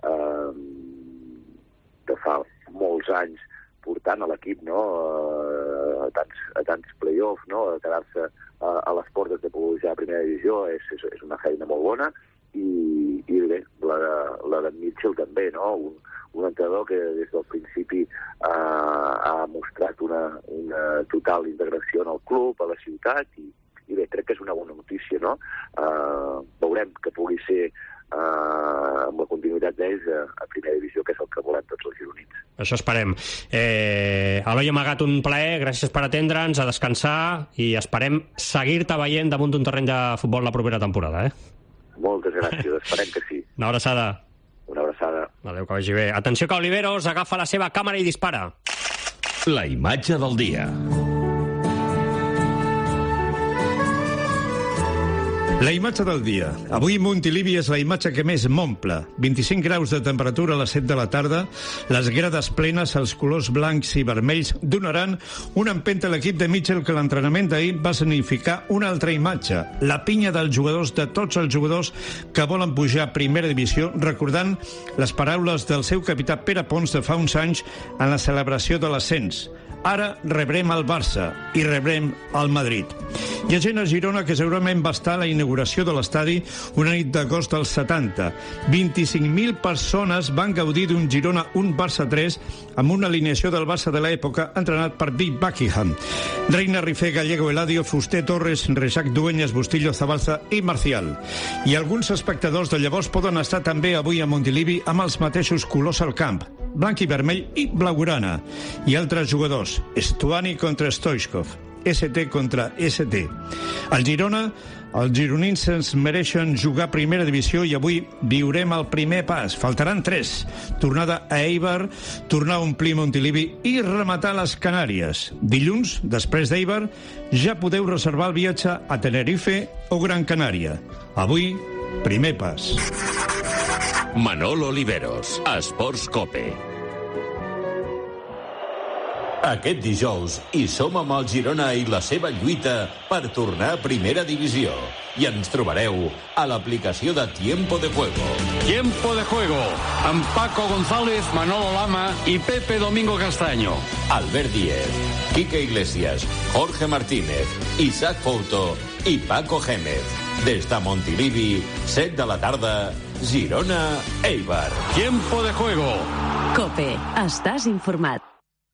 de fa molts anys portant a l'equip, no?, a tants play-offs, no?, a quedar-se a les portes de poder pujar a primera divisió és una feina molt bona, i bé, la d'en Mitchell també, no?, un entrenador que des del principi ha mostrat una total integració en el club, a la ciutat, i bé, crec que és una bona notícia, no? Veurem que pugui ser amb la continuïtat d'ells a primera divisió, que és el que volem tots els gironins. Això esperem. Eloi Amagat, un plaer, gràcies per atendre'ns, a descansar, i esperem seguir-te veient damunt d'un terreny de futbol la propera temporada, Moltes gràcies, esperem que sí. Una abraçada. Una abraçada. Adéu, que vagi bé. Atenció que Oliveros agafa la seva càmera i dispara. La imatge del dia. La imatge del dia. Avui Montilivi és la imatge que més m'omple. 25 graus de temperatura a les 7 de la tarda, les grades plenes, els colors blancs i vermells donaran una empenta a l'equip de Mitchell que l'entrenament d'ahir va significar una altra imatge, la pinya dels jugadors, de tots els jugadors que volen pujar a primera divisió, recordant les paraules del seu capità Pere Pons de fa uns anys en la celebració de l'ascens. Ara rebrem el Barça i rebrem el Madrid. Hi ha gent a Girona que segurament va estar a la inauguració de l'estadi una nit d'agost dels 70. 25.000 persones van gaudir d'un Girona 1 Barça 3 amb una alineació del Barça de l'època entrenat per Dick Buckingham. Reina Rifé, Gallego Eladio, Fuster, Torres, Reixac, Dueñas, Bustillo, Zabalza i Marcial. I alguns espectadors de llavors poden estar també avui a Montilivi amb els mateixos colors al camp, blanc i vermell i blaugrana. I altres jugadors, Stuani contra Stoichkov, ST contra ST. El Girona, els gironins ens mereixen jugar a primera divisió i avui viurem el primer pas. Faltaran 3. Tornada a Eibar, tornar a omplir Montilivi i rematar les Canàries. Dilluns, després d'Eibar, ja podeu reservar el viatge a Tenerife o Gran Canària. Avui, primer pas. Manolo Oliveros, Esports Cope. Aquest dijous hi som amb el Girona i la seva lluita per tornar a primera divisió. I ens trobareu a l'aplicació de Tiempo de Juego. Tiempo de Juego, amb Paco González, Manolo Lama i Pepe Domingo Castaño. Albert Díez, Quique Iglesias, Jorge Martínez, Isaac Fouto i Paco Gémez. Des de Montilivi, 7 de la tarda, Girona, Eibar. Tiempo de Juego. COPE. Estàs informat.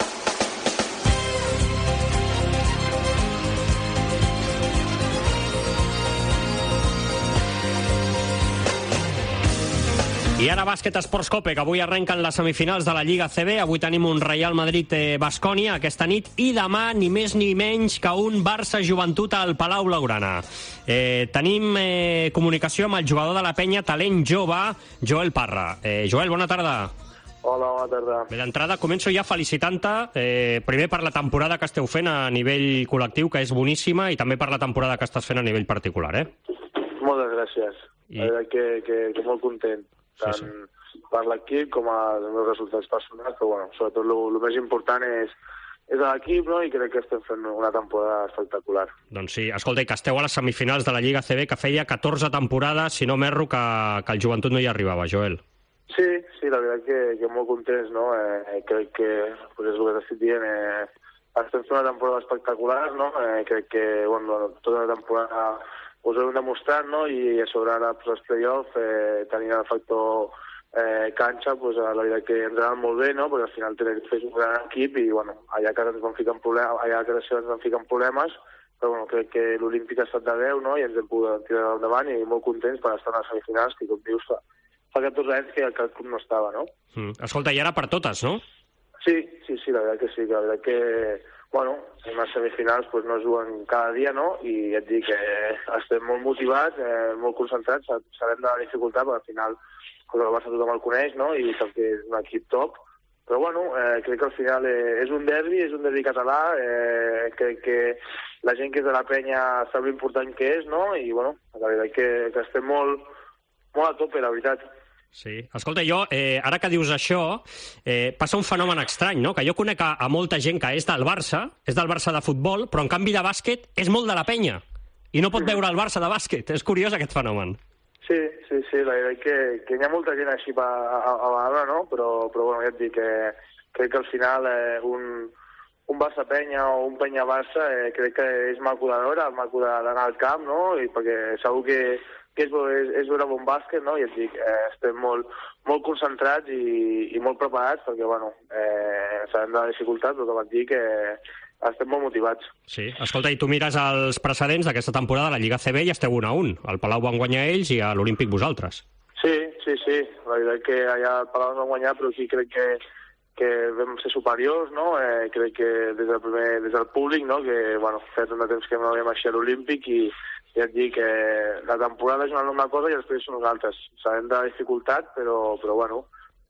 I ara bàsquet Esports Cope, que avui arrenquen les semifinals de la Lliga CB. Avui tenim un Real Madrid-Baskonia aquesta nit i demà ni més ni menys que un Barça-Joventut al Palau Blaugrana. Tenim comunicació amb el jugador de la penya, talent jove, Joel Parra. Joel, bona tarda. Hola, bona tarda. Bé, d'entrada començo ja felicitant-te, primer per la temporada que esteu fent a nivell col·lectiu, que és boníssima, i també per la temporada que estàs fent a nivell particular. Moltes gràcies. La veritat que molt content. Tant per l'equip com els meus resultats personals, però bueno, sobretot el més important és l'equip, no? I crec que estem fent una temporada espectacular. Doncs sí, escolta, i que esteu a les semifinals de la Lliga CB, que feia 14 temporades, si no m'erro, que el Joventut no hi arribava, Joel. Sí, la veritat que molt contents, no? Crec que, pues és el que t'estic dient, estem fent una temporada espectacular, no? Crec que, bueno, tota la temporada us ho hem demostrat, no? I a sobre ara els play-off, tenint el factor canxa, pues, la veritat que ens ha anat molt bé, no? Perquè al final fes un gran equip i, bueno, allà que ens van ficar en problemes, però, bueno, crec que l'Olímpic ha estat de 10, no? I ens hem pogut tirar endavant i molt contents per estar a les semifinals, que, com dius, fa 14 anys que el club no estava, no? Escolta, i ara per totes, no? Sí, la veritat que sí, la veritat que... Bueno, en les semifinals pues, no juguen cada dia, no? I et dic que estem molt motivats, molt concentrats, sabem de la dificultat, però al final el Barça tothom el coneix, no? I sap que és un equip top. Però bueno, crec que al final és un derbi català, crec que la gent que és de la penya sap l'important que és, no? I bueno, la veritat que estem molt a tope, la veritat. Sí. Escolta, jo, ara que dius això, passa un fenomen estrany, no? Que jo conec a molta gent que és del Barça de futbol, però en canvi de bàsquet és molt de la penya. I no pot veure el Barça de bàsquet. És curiós aquest fenomen. Sí, la veritat que hi ha molta gent així a vegades, no? Però bueno, ja et dic que crec que al final un Barça-Penya o un Penya-Barça crec que és maco de veure, maco d'anar al camp, no? I perquè segur que és veure bon bàsquet, no? I et dic, estem molt concentrats i molt preparats perquè, bueno, sabem de la dificultat, però com et dic, estem molt motivats. Sí, escolta, i tu mires els precedents d'aquesta temporada a la Lliga CB i esteu 1-1. Al Palau van guanyar ells i a l'Olímpic vosaltres. Sí. La veritat que allà al Palau van guanyar, però aquí crec que vam ser superiors, no? Crec que des del públic, no? Que, bueno, fa tant de temps que no vam així a l'Olímpic i ja et dic que la temporada és una cosa i després són nosaltres. Sabem de la dificultat, però bueno,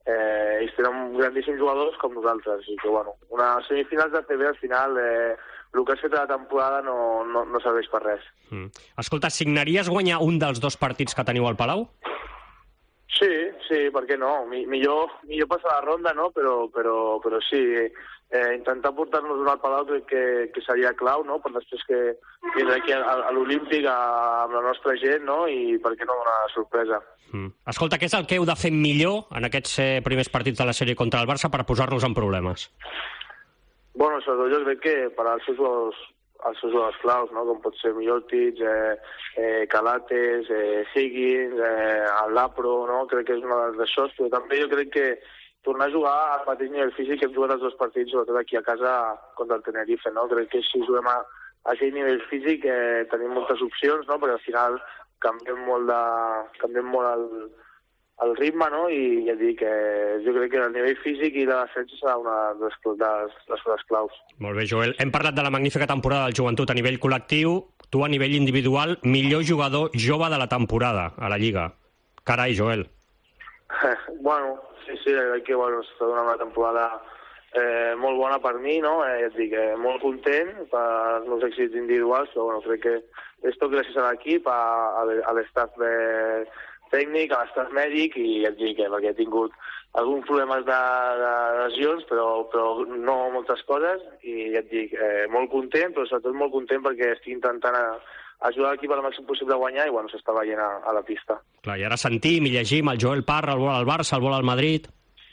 ells tenen grandíssims jugadors com nosaltres, i que, bueno, una semifinals de CB al final, el que has fet a la temporada no serveix per res. Escolta, signaries guanyar un dels 2 partits que teniu al Palau? Sí, per què no? Millor passar la ronda, no? Però sí, intentar portar-nos al Palau crec que seria clau, no? Per després que vindrà aquí a l'Olímpic amb la nostra gent, no? I per què no donar sorpresa. Escolta, què és el que heu de fer millor en aquests primers partits de la sèrie contra el Barça per posar-los en problemes? Bueno, sobretot jo crec que per als seus jugadors claus, no? Com pot ser Mirotic, Calates, Higgins, el Lapro, no? Crec que és una d'això, però també jo crec que tornar a jugar al mateix nivell físic que hem jugat els 2 partits, sobretot aquí a casa contra el Tenerife, no? Crec que si juguem a aquell nivell físic tenim moltes opcions, no? Perquè al final canviem molt el ritme, no? I ja dic, jo crec que el nivell físic i la defensa serà una de les coses claus. Molt bé, Joel. Hem parlat de la magnífica temporada del Joventut a nivell col·lectiu. Tu, a nivell individual, millor jugador jove de la temporada a la Lliga. Carai, Joel. Bueno, sí, crec que està donant una temporada molt bona per mi, no? Ja et dic, molt content per els meus èxits individuals, però bueno, crec que és tot gràcies a l'equip, a l'estaf tècnic, a l'estaf mèdic, i ja et dic, perquè he tingut alguns problemes de lesions, però no moltes coses, i ja et dic, molt content, però sobretot molt content perquè estic intentant ajudar l'equip al màxim possible a guanyar, i bueno, s'està veient a la pista. Clar, i ara sentim i llegim el Joel Parra, el vol al Barça, el vol al Madrid.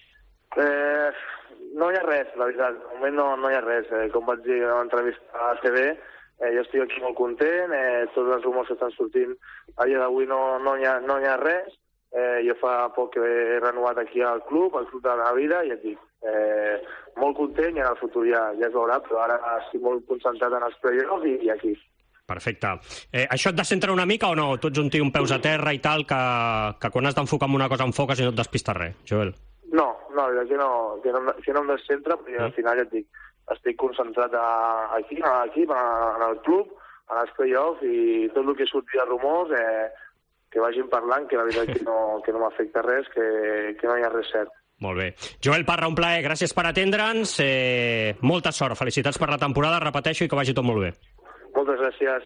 No hi ha res, la veritat. De moment no hi ha res. Com vaig dir en l'entrevista a TV, jo estic aquí molt content, tots els rumors que estan sortint a dia d'avui no hi ha res. Jo fa poc que he renovat aquí al club de la vida, i et dic, molt content, i en el futur ja es veurà, però ara estic molt concentrat en els playoffs i aquí. Perfecte. Això et descentra una mica o no? Tu ets un tio amb peus a terra i tal, que quan has d'enfocar en una cosa enfoques i no et despistes res, Joel? No, que no em descentra, perquè al final ja et dic, estic concentrat aquí, en l'equip, en el club, en els play-offs, i tot el que surti de rumors, que vagin parlant, que la veritat que no m'afecta res, que no hi ha res cert. Molt bé. Joel Parra, un plaer, gràcies per atendre'ns, molta sort, felicitats per la temporada, repeteixo, i que vagi tot molt bé. Moltes gràcies.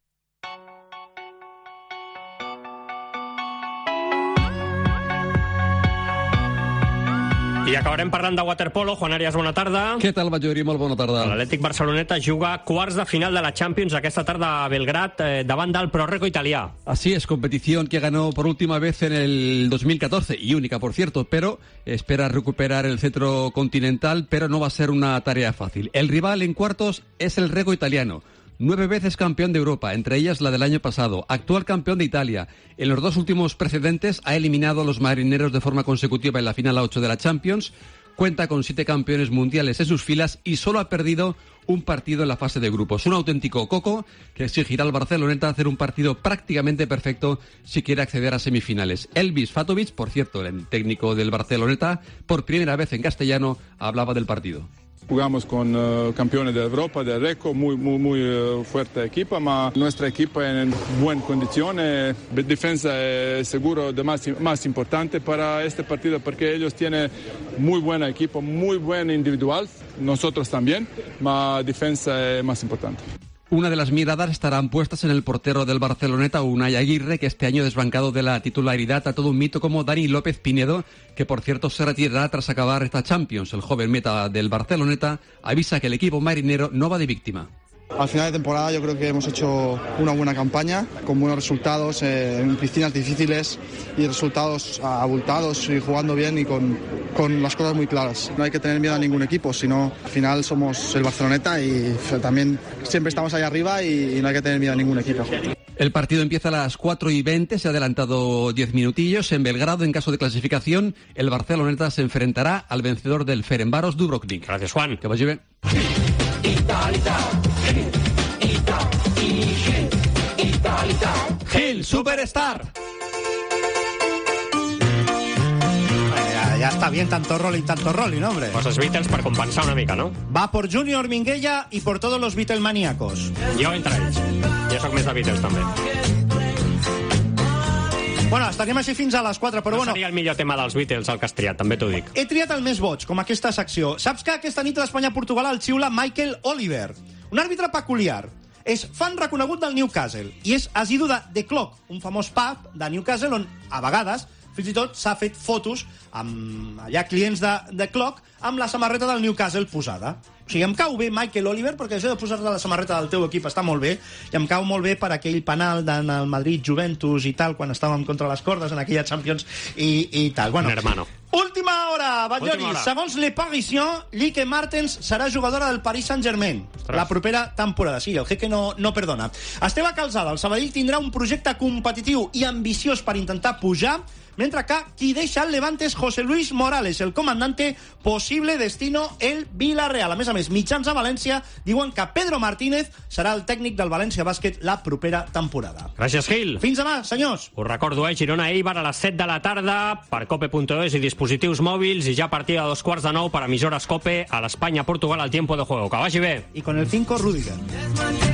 I acabarem parlant de waterpolo. Juan Arias, bona tarda. Què tal, Ballori? Molt bona tarda. L'Atlètic Barceloneta juga quarts de final de la Champions aquesta tarda a Belgrad davant del Prorreco italià. Así es, competición que ganó por última vez en el 2014 y única, por cierto, pero espera recuperar el cetro continental, pero no va a ser una tarea fácil. El rival en cuartos es el Rego italiano. 9 veces campeón de Europa, entre ellas la del año pasado, actual campeón de Italia. En los 2 últimos precedentes ha eliminado a los marineros de forma consecutiva en la final a 8 de la Champions, cuenta con 7 campeones mundiales en sus filas y solo ha perdido un partido en la fase de grupos. Un auténtico coco que exigirá al Barceloneta hacer un partido prácticamente perfecto si quiere acceder a semifinales. Elvis Fatovic, por cierto, el técnico del Barceloneta, por primera vez en castellano hablaba del partido. Jugamos con campeones de Europa, de Reco, muy fuerte equipo, pero nuestra equipa en buenas condiciones. Defensa es seguro de más importante para este partido porque ellos tienen muy buena equipo, muy buen individual, nosotros también, pero defensa es más importante. Una de las miradas estarán puestas en el portero del Barceloneta, Unai Aguirre, que este año desbancado de la titularidad a todo un mito como Dani López Pinedo, que por cierto se retirará tras acabar esta Champions. El joven meta del Barceloneta avisa que el equipo marinero no va de víctima. Al final de temporada yo creo que hemos hecho una buena campaña, con buenos resultados en piscinas difíciles y resultados abultados y jugando bien y con las cosas muy claras. No hay que tener miedo a ningún equipo, sino al final somos el Barceloneta y también siempre estamos ahí arriba y no hay que tener miedo a ningún equipo. El partido empieza a las 4:20, se ha adelantado 10 minutillos. En Belgrado, en caso de clasificación, el Barceloneta se enfrentará al vencedor del Ferencváros Dubrovnik. Gracias, Juan. Que vaya bien. Gil Superstar. Ya está bien tanto rolling, hombre. Pues los Beatles per compensar una mica, no? Va por Junior Minguella y por todos los Beatlemaníacos. Jo entre ells. Jo sóc més de Beatles, també. Bueno, estaríem així fins a les 4, però no seria el millor tema dels Beatles, el que has triat, també t'ho dic. He triat el més boig, com aquesta secció. Saps que aquesta nit l'Espanya-Portugal el xiula Michael Oliver, un àrbitre peculiar. És fan reconegut del Newcastle i és assidu de The Clock, un famós pub de Newcastle on, a vegades, fins i tot s'ha fet fotos amb allà clients de The Clock amb la samarreta del Newcastle posada. O sigui, em cau bé Michael Oliver, perquè això de posar-te la samarreta del teu equip està molt bé, i em cau molt bé per aquell penal del Madrid-Juventus i tal, quan estàvem contra les cordes en aquella Champions i tal. Bueno, hermano. Última hora, Batllori. Segons Le Parisien, Lieke Martens serà jugadora del Paris Saint-Germain la propera temporada. Sí, el jeque no perdona. Esteve Calzada, el Sabadell, tindrà un projecte competitiu i ambiciós per intentar pujar, mentre que qui deixa el Levante és José Luis Morales, el comandante, possible destino el Villarreal. A més, mitjans a València diuen que Pedro Martínez serà el tècnic del València Bàsquet la propera temporada. Gràcies, Gil. Fins demà, senyors. Us recordo, Girona-Eibar a les 7 de la tarda per cope.es i dispositius mòbils, i ja a partir de 8:45 per emissores Cope a l'Espanya-Portugal al tiempo de juego. Que vagi bé. I con el 5 Rüdiger.